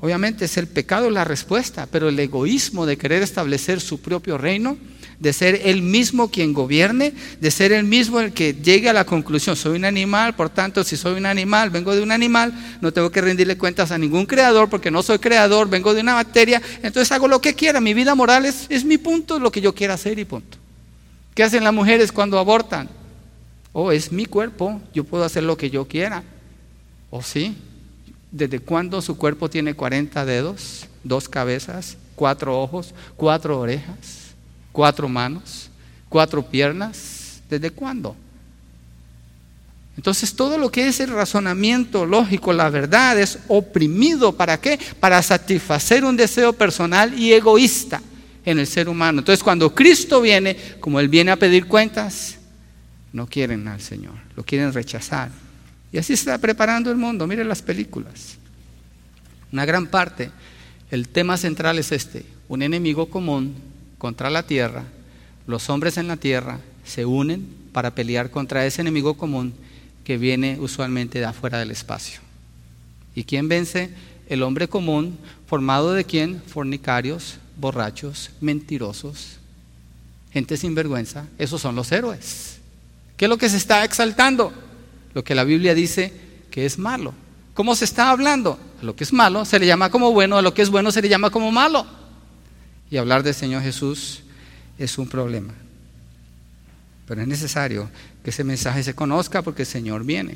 Obviamente es el pecado la respuesta, pero el egoísmo de querer establecer su propio reino, de ser él mismo quien gobierne, de ser él mismo el que llegue a la conclusión, soy un animal, por tanto si soy un animal, vengo de un animal, no tengo que rendirle cuentas a ningún creador porque no soy creador, vengo de una bacteria, entonces hago lo que quiera, mi vida moral es, es mi punto, lo que yo quiera hacer y punto. ¿Qué hacen las mujeres cuando abortan? Oh, es mi cuerpo, yo puedo hacer lo que yo quiera. ¿Oh sí? ¿Desde cuándo su cuerpo tiene cuarenta dedos, dos cabezas, cuatro ojos, cuatro orejas? Cuatro manos, cuatro piernas, ¿desde cuándo? Entonces todo lo que es el razonamiento lógico, la verdad, es oprimido. ¿Para qué? Para satisfacer un deseo personal y egoísta en el ser humano. Entonces cuando Cristo viene, como Él viene a pedir cuentas, no quieren al Señor, lo quieren rechazar. Y así se está preparando el mundo. Miren las películas. Una gran parte, el tema central es este: un enemigo común contra la tierra. Los hombres en la tierra se unen para pelear contra ese enemigo común que viene usualmente de afuera del espacio. ¿Y quién vence? El hombre común, formado de quién? Fornicarios, borrachos, mentirosos, gente sin vergüenza. Esos son los héroes. ¿Qué es lo que se está exaltando? Lo que la Biblia dice que es malo. ¿Cómo se está hablando? A lo que es malo se le llama como bueno, a lo que es bueno se le llama como malo. Y hablar del Señor Jesús es un problema. Pero es necesario que ese mensaje se conozca porque el Señor viene.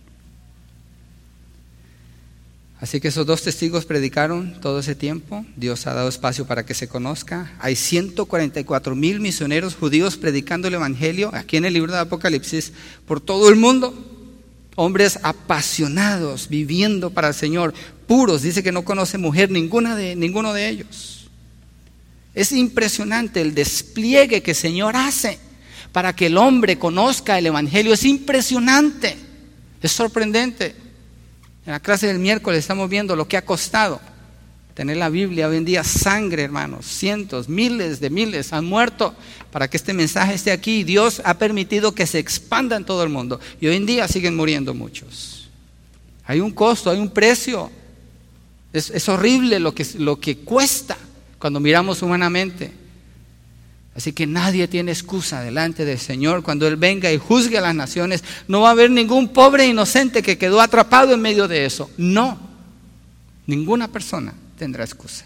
Así que esos dos testigos predicaron todo ese tiempo. Dios ha dado espacio para que se conozca. Hay ciento cuarenta y cuatro mil misioneros judíos predicando el Evangelio aquí en el libro de Apocalipsis por todo el mundo. Hombres apasionados, viviendo para el Señor, puros. Dice que no conoce mujer ninguna de, ninguno de ellos. Es impresionante el despliegue que el Señor hace para que el hombre conozca el Evangelio. Es impresionante, es sorprendente. En la clase del miércoles estamos viendo lo que ha costado tener la Biblia. Hoy en día sangre, hermanos, cientos, miles de miles han muerto para que este mensaje esté aquí. Dios ha permitido que se expanda en todo el mundo y hoy en día siguen muriendo muchos. Hay un costo, hay un precio. Es, es horrible lo que, lo que cuesta cuando miramos humanamente. Así que nadie tiene excusa delante del Señor. Cuando Él venga y juzgue a las naciones, no va a haber ningún pobre inocente que quedó atrapado en medio de eso. No, ninguna persona tendrá excusa.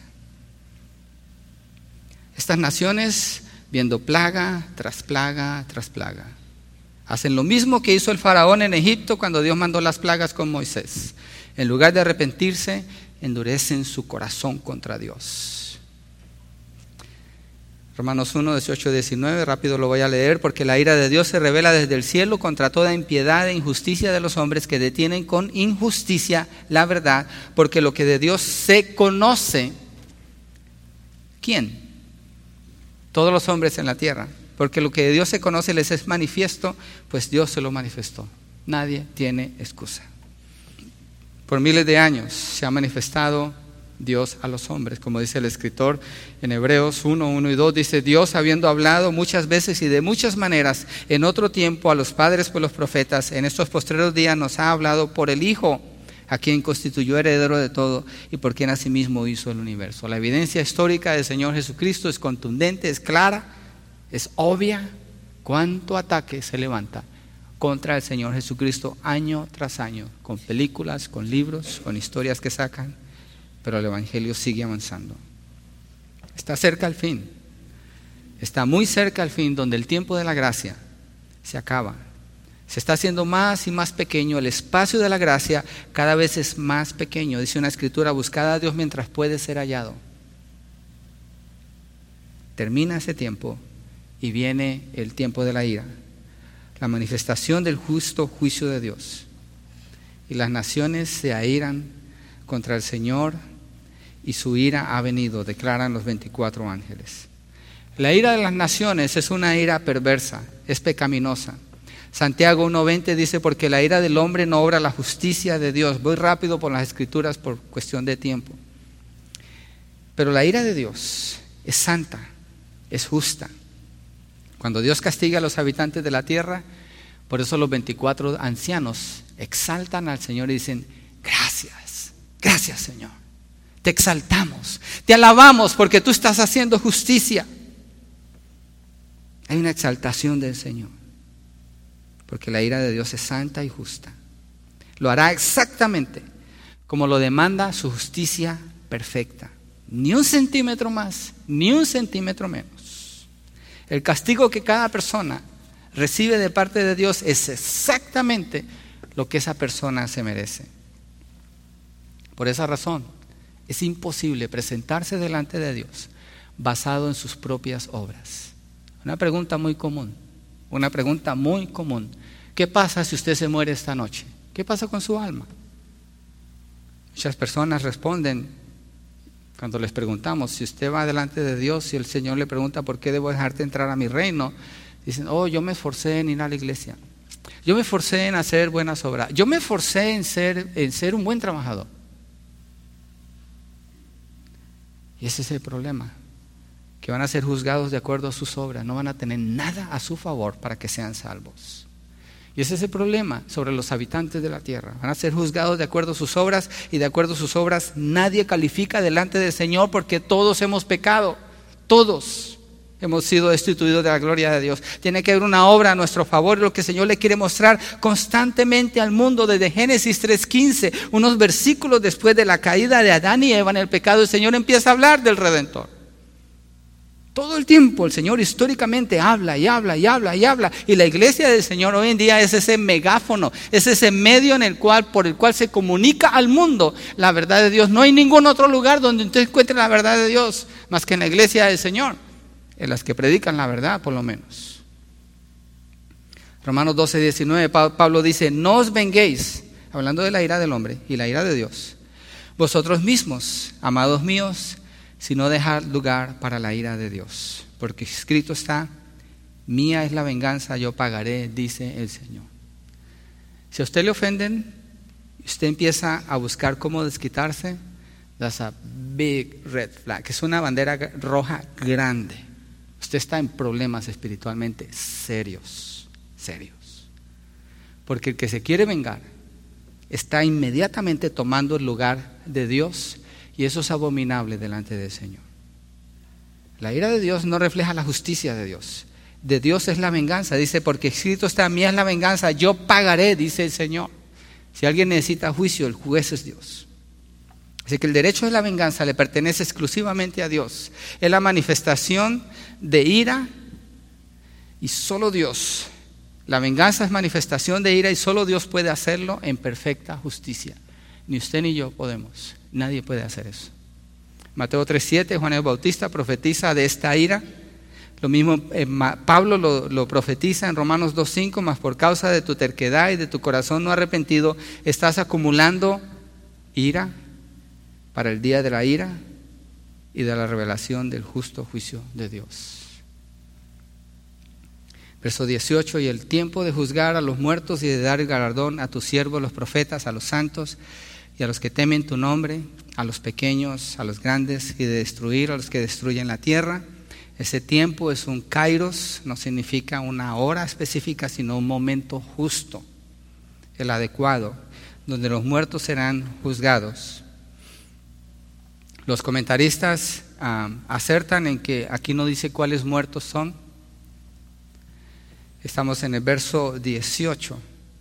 Estas naciones, viendo plaga tras plaga tras plaga, hacen lo mismo que hizo el faraón en Egipto cuando Dios mandó las plagas con Moisés. En lugar de arrepentirse, endurecen su corazón contra Dios. Romanos uno, dieciocho, diecinueve, rápido lo voy a leer. Porque la ira de Dios se revela desde el cielo contra toda impiedad e injusticia de los hombres que detienen con injusticia la verdad. Porque lo que de Dios se conoce, ¿quién? Todos los hombres en la tierra. Porque lo que de Dios se conoce les es manifiesto, pues Dios se lo manifestó. Nadie tiene excusa. Por miles de años se ha manifestado Dios a los hombres, como dice el escritor en Hebreos uno, uno y dos, dice: Dios, habiendo hablado muchas veces y de muchas maneras en otro tiempo a los padres por los profetas, en estos postreros días nos ha hablado por el Hijo, a quien constituyó heredero de todo y por quien asimismo hizo el universo. La evidencia histórica del Señor Jesucristo es contundente, es clara, es obvia. Cuánto ataque se levanta contra el Señor Jesucristo año tras año, con películas, con libros, con historias que sacan. Pero el Evangelio sigue avanzando. Está cerca el fin. Está muy cerca el fin, donde el tiempo de la gracia se acaba. Se está haciendo más y más pequeño. El espacio de la gracia cada vez es más pequeño. Dice una escritura: buscad a Dios mientras puede ser hallado. Termina ese tiempo y viene el tiempo de la ira. La manifestación del justo juicio de Dios. Y las naciones se airan contra el Señor, y su ira ha venido, declaran los veinticuatro ángeles. La ira de las naciones es una ira perversa, es pecaminosa. Santiago uno veinte dice: porque la ira del hombre no obra la justicia de Dios. Voy rápido por las escrituras por cuestión de tiempo. Pero la ira de Dios es santa, es justa. Cuando Dios castiga a los habitantes de la tierra, por eso los veinticuatro ancianos exaltan al Señor y dicen: gracias, gracias Señor. te exaltamos, te alabamos porque tú estás haciendo justicia. Hay una exaltación del Señor, porque la ira de Dios es santa y justa. Lo hará exactamente como lo demanda su justicia perfecta. Ni un centímetro más, ni un centímetro menos. El castigo que cada persona recibe de parte de Dios es exactamente lo que esa persona se merece. Por esa razón, es imposible presentarse delante de Dios basado en sus propias obras. Una pregunta muy común, una pregunta muy común. ¿Qué pasa si usted se muere esta noche? ¿Qué pasa con su alma? Muchas personas responden cuando les preguntamos, si usted va delante de Dios, si el Señor le pregunta por qué debo dejarte entrar a mi reino, dicen, oh, yo me esforcé en ir a la iglesia, yo me esforcé en hacer buenas obras, yo me esforcé en ser, en ser un buen trabajador. Y ese es el problema, que van a ser juzgados de acuerdo a sus obras, no van a tener nada a su favor para que sean salvos. Y ese es el problema sobre los habitantes de la tierra. Van a ser juzgados de acuerdo a sus obras, y de acuerdo a sus obras nadie califica delante del Señor, porque todos hemos pecado, todos hemos sido destituidos de la gloria de Dios. Tiene que haber una obra a nuestro favor, lo que el Señor le quiere mostrar constantemente al mundo desde Génesis tres quince, unos versículos después de la caída de Adán y Eva en el pecado. El Señor empieza a hablar del Redentor. Todo el tiempo el Señor históricamente habla y habla y habla y habla, y la iglesia del Señor hoy en día es ese megáfono, es ese medio en el cual, por el cual se comunica al mundo la verdad de Dios. No hay ningún otro lugar donde usted encuentre la verdad de Dios más que en la iglesia del Señor, en las que predican la verdad por lo menos. Romanos doce, diecinueve, Pablo dice, no os venguéis, hablando de la ira del hombre y la ira de Dios, vosotros mismos, amados míos, sino dejar lugar para la ira de Dios, porque escrito está, mía es la venganza, yo pagaré, dice el Señor. Si a usted le ofenden, usted empieza a buscar cómo desquitarse, that's a big red flag, que es una bandera roja grande. Usted está en problemas espiritualmente serios, serios, porque el que se quiere vengar está inmediatamente tomando el lugar de Dios, y eso es abominable delante del Señor. La ira de Dios no refleja la justicia de Dios. De Dios es la venganza. Dice, porque escrito está, mía es la venganza, yo pagaré, dice el Señor. Si alguien necesita juicio, el juez es Dios. Así que el derecho de la venganza le pertenece exclusivamente a Dios. Es la manifestación de ira, y solo Dios. La venganza es manifestación de ira, y solo Dios puede hacerlo en perfecta justicia. Ni usted ni yo podemos. Nadie puede hacer eso. Mateo tres siete, Juan el Bautista profetiza de esta ira. Lo mismo eh, Pablo lo, lo profetiza en Romanos dos cinco, mas por causa de tu terquedad y de tu corazón no arrepentido, estás acumulando ira para el día de la ira y de la revelación del justo juicio de Dios. Verso dieciocho, y el tiempo de juzgar a los muertos y de dar el galardón a tus siervos los profetas, a los santos y a los que temen tu nombre, a los pequeños, a los grandes, y de destruir a los que destruyen la tierra. Ese tiempo es un kairos, no significa una hora específica, sino un momento justo, el adecuado, donde los muertos serán juzgados. Los comentaristas um, acertan en que aquí no dice cuáles muertos son. Estamos en el verso dieciocho.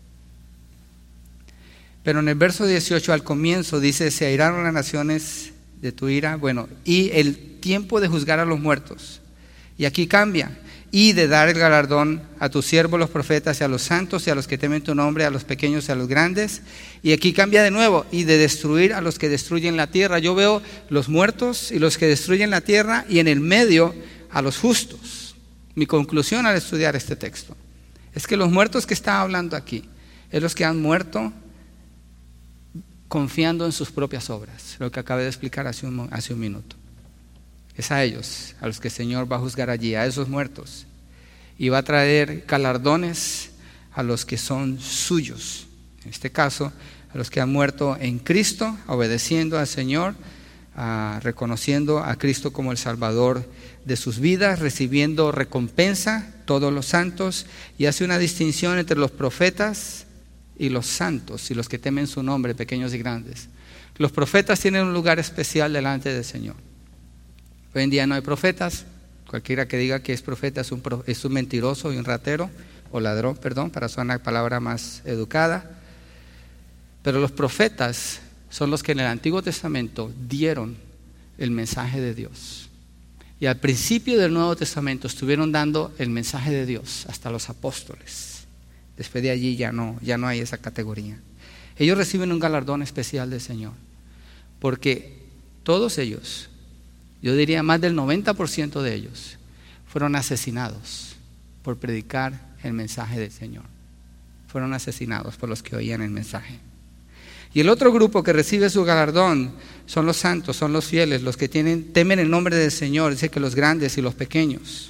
Pero en el verso dieciocho al comienzo dice, se airaron las naciones de tu ira, bueno, y el tiempo de juzgar a los muertos. Y aquí cambia, y de dar el galardón a tus siervos los profetas y a los santos y a los que temen tu nombre, a los pequeños y a los grandes. Y aquí cambia de nuevo, y de destruir a los que destruyen la tierra. Yo veo los muertos y los que destruyen la tierra, y en el medio a los justos. Mi conclusión al estudiar este texto es que los muertos que está hablando aquí es los que han muerto confiando en sus propias obras, lo que acabé de explicar hace un, hace un minuto. Es a ellos a los que el Señor va a juzgar allí, a esos muertos, y va a traer galardones a los que son suyos, en este caso a los que han muerto en Cristo, obedeciendo al Señor, uh, reconociendo a Cristo como el Salvador de sus vidas, recibiendo recompensa, todos los santos, y hace una distinción entre los profetas y los santos y los que temen su nombre, pequeños y grandes. Los profetas tienen un lugar especial delante del Señor. Hoy en día no hay profetas. Cualquiera que diga que es profeta es un, es un mentiroso y un ratero, o ladrón, perdón, para usar una palabra más educada. Pero los profetas son los que en el Antiguo Testamento dieron el mensaje de Dios. Y al principio del Nuevo Testamento estuvieron dando el mensaje de Dios hasta los apóstoles. Después de allí ya no, ya no hay esa categoría. Ellos reciben un galardón especial del Señor, porque todos ellos, yo diría más del noventa por ciento de ellos, fueron asesinados por predicar el mensaje del Señor. Fueron asesinados por los que oían el mensaje. Y el otro grupo que recibe su galardón son los santos, son los fieles, los que tienen, temen el nombre del Señor. Dice que los grandes y los pequeños.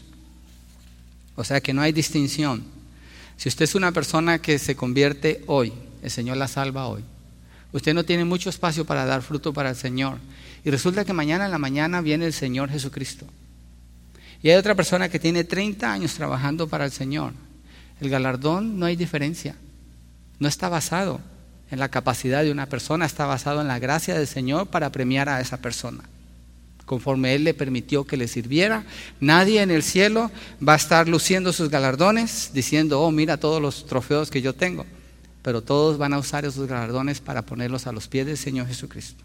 O sea que no hay distinción. Si usted es una persona que se convierte hoy, el Señor la salva hoy. Usted no tiene mucho espacio para dar fruto para el Señor. Y resulta que mañana en la mañana viene el Señor Jesucristo. Y hay otra persona que tiene treinta años trabajando para el Señor. El galardón no hay diferencia. No está basado en la capacidad de una persona, está basado en la gracia del Señor para premiar a esa persona. Conforme Él le permitió que le sirviera, nadie en el cielo va a estar luciendo sus galardones, diciendo, oh, mira todos los trofeos que yo tengo. Pero todos van a usar esos galardones para ponerlos a los pies del Señor Jesucristo,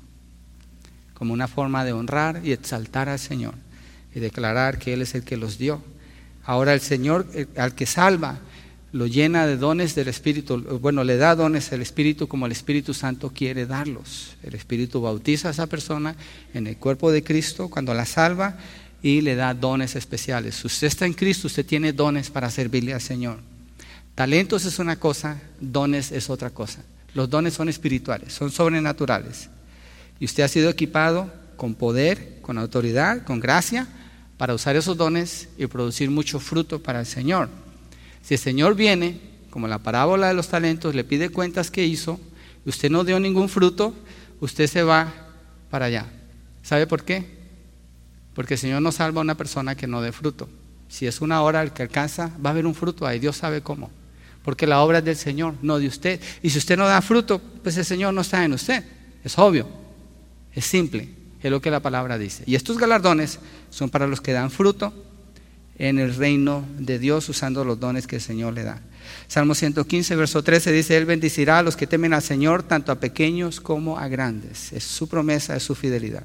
como una forma de honrar y exaltar al Señor y declarar que Él es el que los dio. Ahora el Señor, al que salva, lo llena de dones del Espíritu, bueno, le da dones al Espíritu como el Espíritu Santo quiere darlos. El Espíritu bautiza a esa persona en el cuerpo de Cristo cuando la salva y le da dones especiales. Si usted está en Cristo, usted tiene dones para servirle al Señor. Talentos es una cosa, dones es otra cosa. Los dones son espirituales, son sobrenaturales. Y usted ha sido equipado con poder, con autoridad, con gracia, para usar esos dones y producir mucho fruto para el Señor. Si el Señor viene, como la parábola de los talentos, le pide cuentas que hizo, y usted no dio ningún fruto, usted se va para allá. ¿Sabe por qué? Porque el Señor no salva a una persona que no dé fruto. Si es una hora el que alcanza, va a haber un fruto ahí, Dios sabe cómo. Porque la obra es del Señor, no de usted. Y si usted no da fruto, pues el Señor no está en usted. Es obvio, es simple, es lo que la palabra dice. Y estos galardones son para los que dan fruto en el reino de Dios, usando los dones que el Señor le da. Salmo ciento quince, verso trece dice, Él bendecirá a los que temen al Señor, tanto a pequeños como a grandes. Es su promesa, es su fidelidad.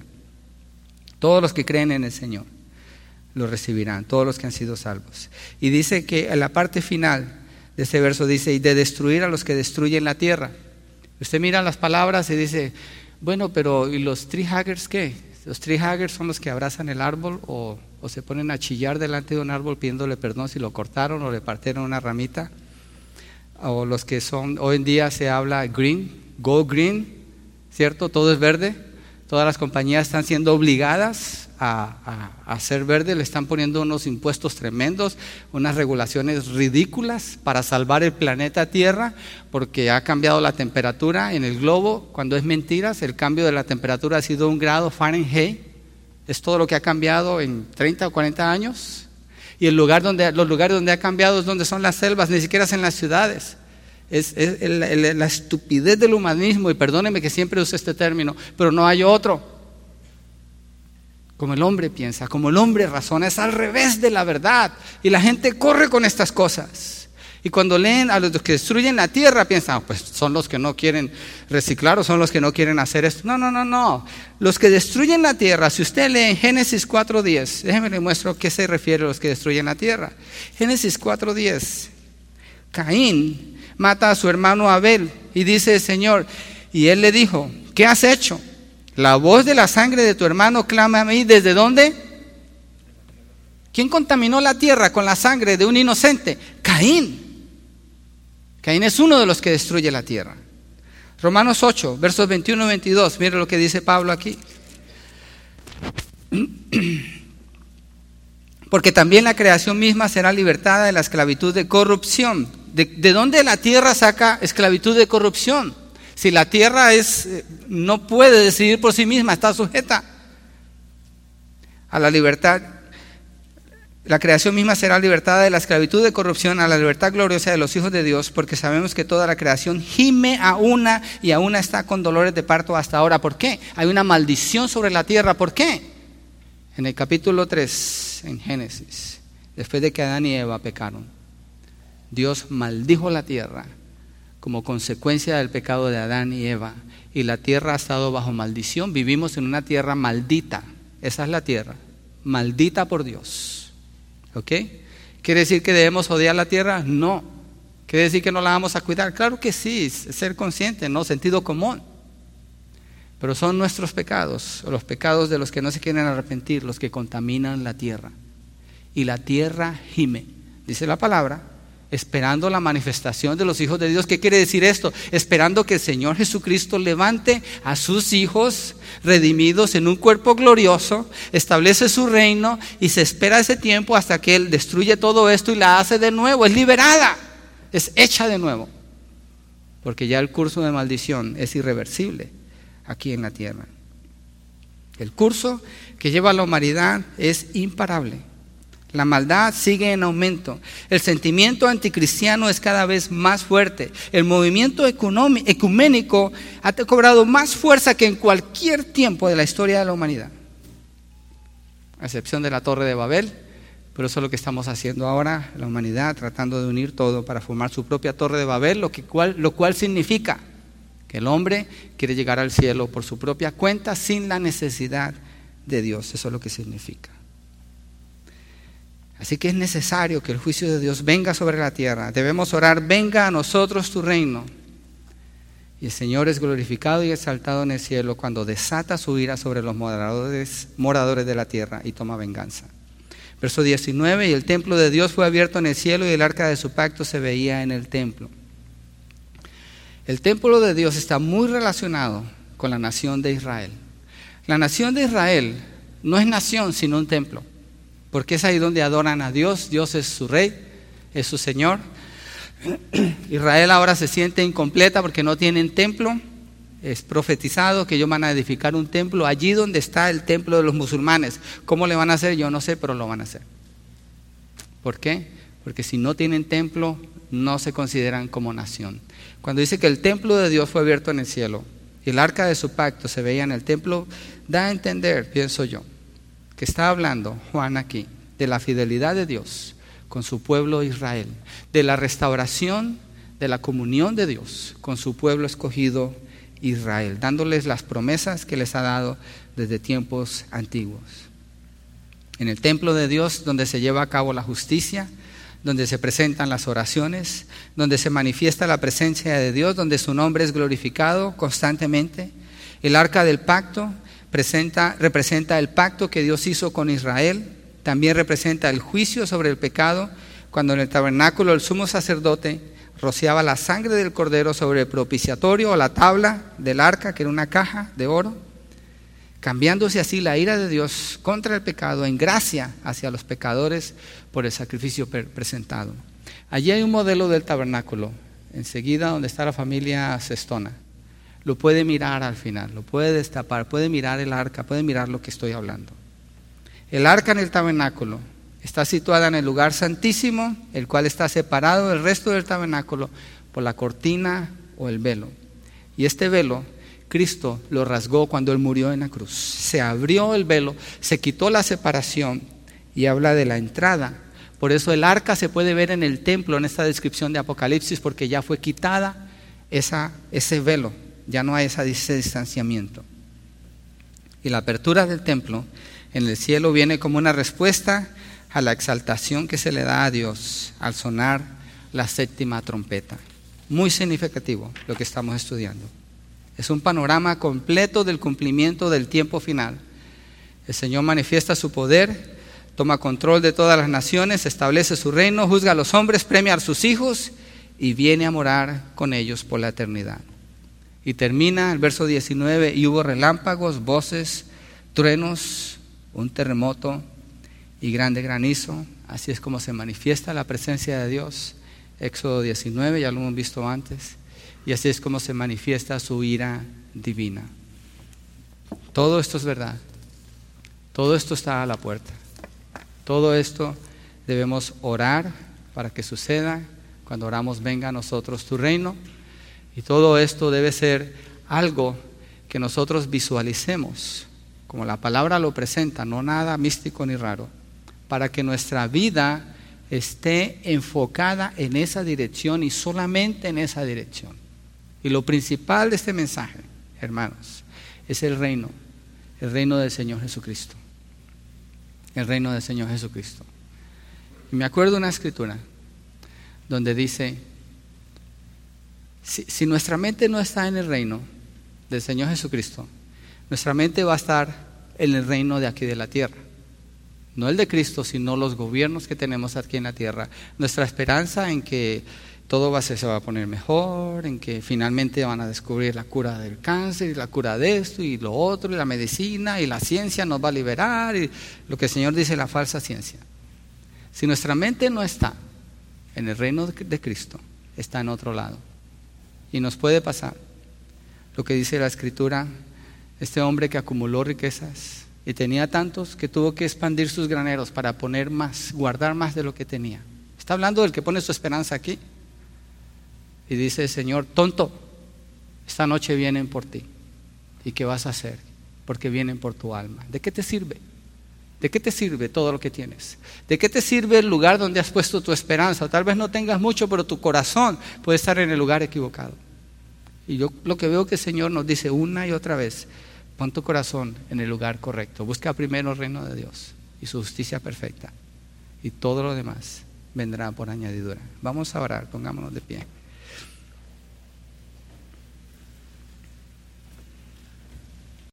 Todos los que creen en el Señor lo recibirán, todos los que han sido salvos. Y dice que en la parte final de ese verso dice, y de destruir a los que destruyen la tierra. Usted mira las palabras y dice, bueno, pero ¿y los tree huggers qué? Los tree huggers son los que abrazan el árbol o, o se ponen a chillar delante de un árbol pidiéndole perdón si lo cortaron o le partieron una ramita. O los que son, hoy en día se habla green, go green, ¿cierto? Todo es verde. Todas las compañías están siendo obligadas a, a, a ser verde, le están poniendo unos impuestos tremendos, unas regulaciones ridículas para salvar el planeta Tierra, porque ha cambiado la temperatura en el globo, cuando es mentiras, el cambio de la temperatura ha sido un grado Fahrenheit, es todo lo que ha cambiado en treinta o cuarenta años, y el lugar donde, los lugares donde ha cambiado es donde son las selvas, ni siquiera es en las ciudades. Es, es el, el, la estupidez del humanismo, y perdóneme que siempre use este término, pero no hay otro. Como el hombre piensa, como el hombre razona, es al revés de la verdad, y la gente corre con estas cosas. Y cuando leen a los que destruyen la tierra, piensan, pues son los que no quieren reciclar o son los que no quieren hacer esto. No, no, no, no. Los que destruyen la tierra, si usted lee en Génesis cuatro diez, déjeme le muestro a qué se refiere a los que destruyen la tierra. Génesis cuatro diez, Caín mata a su hermano Abel y dice el Señor, y él le dijo, ¿qué has hecho? La voz de la sangre de tu hermano clama a mí, ¿desde dónde? ¿Quién contaminó la tierra con la sangre de un inocente? Caín. Caín es uno de los que destruye la tierra. Romanos ocho, versos veintiuno y veintidós, mire lo que dice Pablo aquí. Porque también la creación misma será libertada de la esclavitud de corrupción. ¿De, de dónde la tierra saca esclavitud de corrupción? Si la tierra es, no puede decidir por sí misma, está sujeta a la libertad. La creación misma será libertada de la esclavitud de corrupción a la libertad gloriosa de los hijos de Dios, porque sabemos que toda la creación gime a una y a una está con dolores de parto hasta ahora. ¿Por qué? Hay una maldición sobre la tierra. ¿Por qué? En el capítulo tres, en Génesis, después de que Adán y Eva pecaron, Dios maldijo la tierra como consecuencia del pecado de Adán y Eva. Y la tierra ha estado bajo maldición. Vivimos en una tierra maldita. Esa es la tierra, maldita por Dios. ¿Ok? ¿Quiere decir que debemos odiar la tierra? No. ¿Quiere decir que no la vamos a cuidar? Claro que sí, ser consciente, ¿no? Sentido común. Pero son nuestros pecados, o los pecados de los que no se quieren arrepentir, los que contaminan la tierra. Y la tierra gime, dice la palabra, esperando la manifestación de los hijos de Dios. ¿Qué quiere decir esto? Esperando que el Señor Jesucristo levante a sus hijos redimidos en un cuerpo glorioso, establece su reino y se espera ese tiempo hasta que Él destruye todo esto y la hace de nuevo. Es liberada, es hecha de nuevo, porque ya el curso de maldición es irreversible aquí en la tierra. El curso que lleva a la humanidad es imparable. La maldad sigue en aumento. El sentimiento anticristiano es cada vez más fuerte. El movimiento ecuménico ha cobrado más fuerza que en cualquier tiempo de la historia de la humanidad, a excepción de la Torre de Babel. Pero eso es lo que estamos haciendo ahora, la humanidad, tratando de unir todo para formar su propia Torre de Babel, lo, que cual, lo cual significa que el hombre quiere llegar al cielo por su propia cuenta sin la necesidad de Dios. Eso es lo que significa. Así que es necesario que el juicio de Dios venga sobre la tierra. Debemos orar: venga a nosotros tu reino. Y el Señor es glorificado y exaltado en el cielo cuando desata su ira sobre los moradores, moradores de la tierra y toma venganza. Verso diecinueve: y el templo de Dios fue abierto en el cielo y el arca de su pacto se veía en el templo. El templo de Dios está muy relacionado con la nación de Israel. La nación de Israel no es nación sino un templo, porque es ahí donde adoran a Dios. Dios es su rey, es su Señor. Israel ahora se siente incompleta porque no tienen templo. Es profetizado que ellos van a edificar un templo allí donde está el templo de los musulmanes. ¿Cómo le van a hacer? Yo no sé, pero lo van a hacer. ¿Por qué? Porque si no tienen templo, no se consideran como nación. Cuando dice que el templo de Dios fue abierto en el cielo y el arca de su pacto se veía en el templo, da a entender, pienso yo, que está hablando Juan aquí de la fidelidad de Dios con su pueblo Israel, de la restauración de la comunión de Dios con su pueblo escogido Israel, dándoles las promesas que les ha dado desde tiempos antiguos. En el templo de Dios, donde se lleva a cabo la justicia, donde se presentan las oraciones, donde se manifiesta la presencia de Dios, donde su nombre es glorificado constantemente. El arca del pacto Presenta, representa el pacto que Dios hizo con Israel. También representa el juicio sobre el pecado, cuando en el tabernáculo el sumo sacerdote rociaba la sangre del cordero sobre el propiciatorio o la tabla del arca, que era una caja de oro, cambiándose así la ira de Dios contra el pecado en gracia hacia los pecadores por el sacrificio presentado. Allí hay un modelo del tabernáculo, enseguida donde está la familia Sestona. Lo puede mirar al final, lo puede destapar, puede mirar el arca, puede mirar lo que estoy hablando. El arca en el tabernáculo está situada en el lugar santísimo, el cual está separado del resto del tabernáculo por la cortina o el velo. Y este velo, Cristo lo rasgó cuando Él murió en la cruz. Se abrió el velo, se quitó la separación y habla de la entrada. Por eso el arca se puede ver en el templo, en esta descripción de Apocalipsis, porque ya fue quitada esa, ese velo. Ya no hay ese distanciamiento. Y la apertura del templo en el cielo viene como una respuesta a la exaltación que se le da a Dios al sonar la séptima trompeta. Muy significativo lo que estamos estudiando. Es un panorama completo del cumplimiento del tiempo final. El Señor manifiesta su poder, toma control de todas las naciones, establece su reino, juzga a los hombres, premia a sus hijos y viene a morar con ellos por la eternidad. Y termina el verso diecinueve: y hubo relámpagos, voces, truenos, un terremoto y grande granizo. Así es como se manifiesta la presencia de Dios. Éxodo diecinueve, ya lo hemos visto antes. Y así es como se manifiesta su ira divina. Todo esto es verdad. Todo esto está a la puerta. Todo esto Debemos orar para que suceda. Cuando oramos, venga a nosotros tu reino. Y todo esto debe ser algo que nosotros visualicemos, como la palabra lo presenta, no nada místico ni raro, para que nuestra vida esté enfocada en esa dirección y solamente en esa dirección. Y lo principal de este mensaje, hermanos, es el reino, el reino del Señor Jesucristo. El reino del Señor Jesucristo. Y me acuerdo de una escritura donde dice, si, si nuestra mente no está en el reino del Señor Jesucristo, nuestra mente va a estar en el reino de aquí de la tierra. No el de Cristo, sino los gobiernos que tenemos aquí en la tierra. Nuestra esperanza en que todo va a ser, se va a poner mejor, en que finalmente van a descubrir la cura del cáncer, y la cura de esto y lo otro, y la medicina y la ciencia nos va a liberar, y lo que el Señor dice, la falsa ciencia. Si nuestra mente no está en el reino de Cristo, está en otro lado. Y nos puede pasar lo que dice la Escritura, este hombre que acumuló riquezas y tenía tantos que tuvo que expandir sus graneros para poner más, guardar más de lo que tenía. Está hablando del que pone su esperanza aquí. Y dice el Señor, tonto, esta noche vienen por ti. ¿Y qué vas a hacer? Porque vienen por tu alma. ¿De qué te sirve? ¿De qué te sirve todo lo que tienes? ¿De qué te sirve el lugar donde has puesto tu esperanza? Tal vez no tengas mucho, pero tu corazón puede estar en el lugar equivocado. Y yo lo que veo que el Señor nos dice una y otra vez, pon tu corazón en el lugar correcto. Busca primero el reino de Dios y su justicia perfecta. Y todo lo demás vendrá por añadidura. Vamos a orar, pongámonos de pie.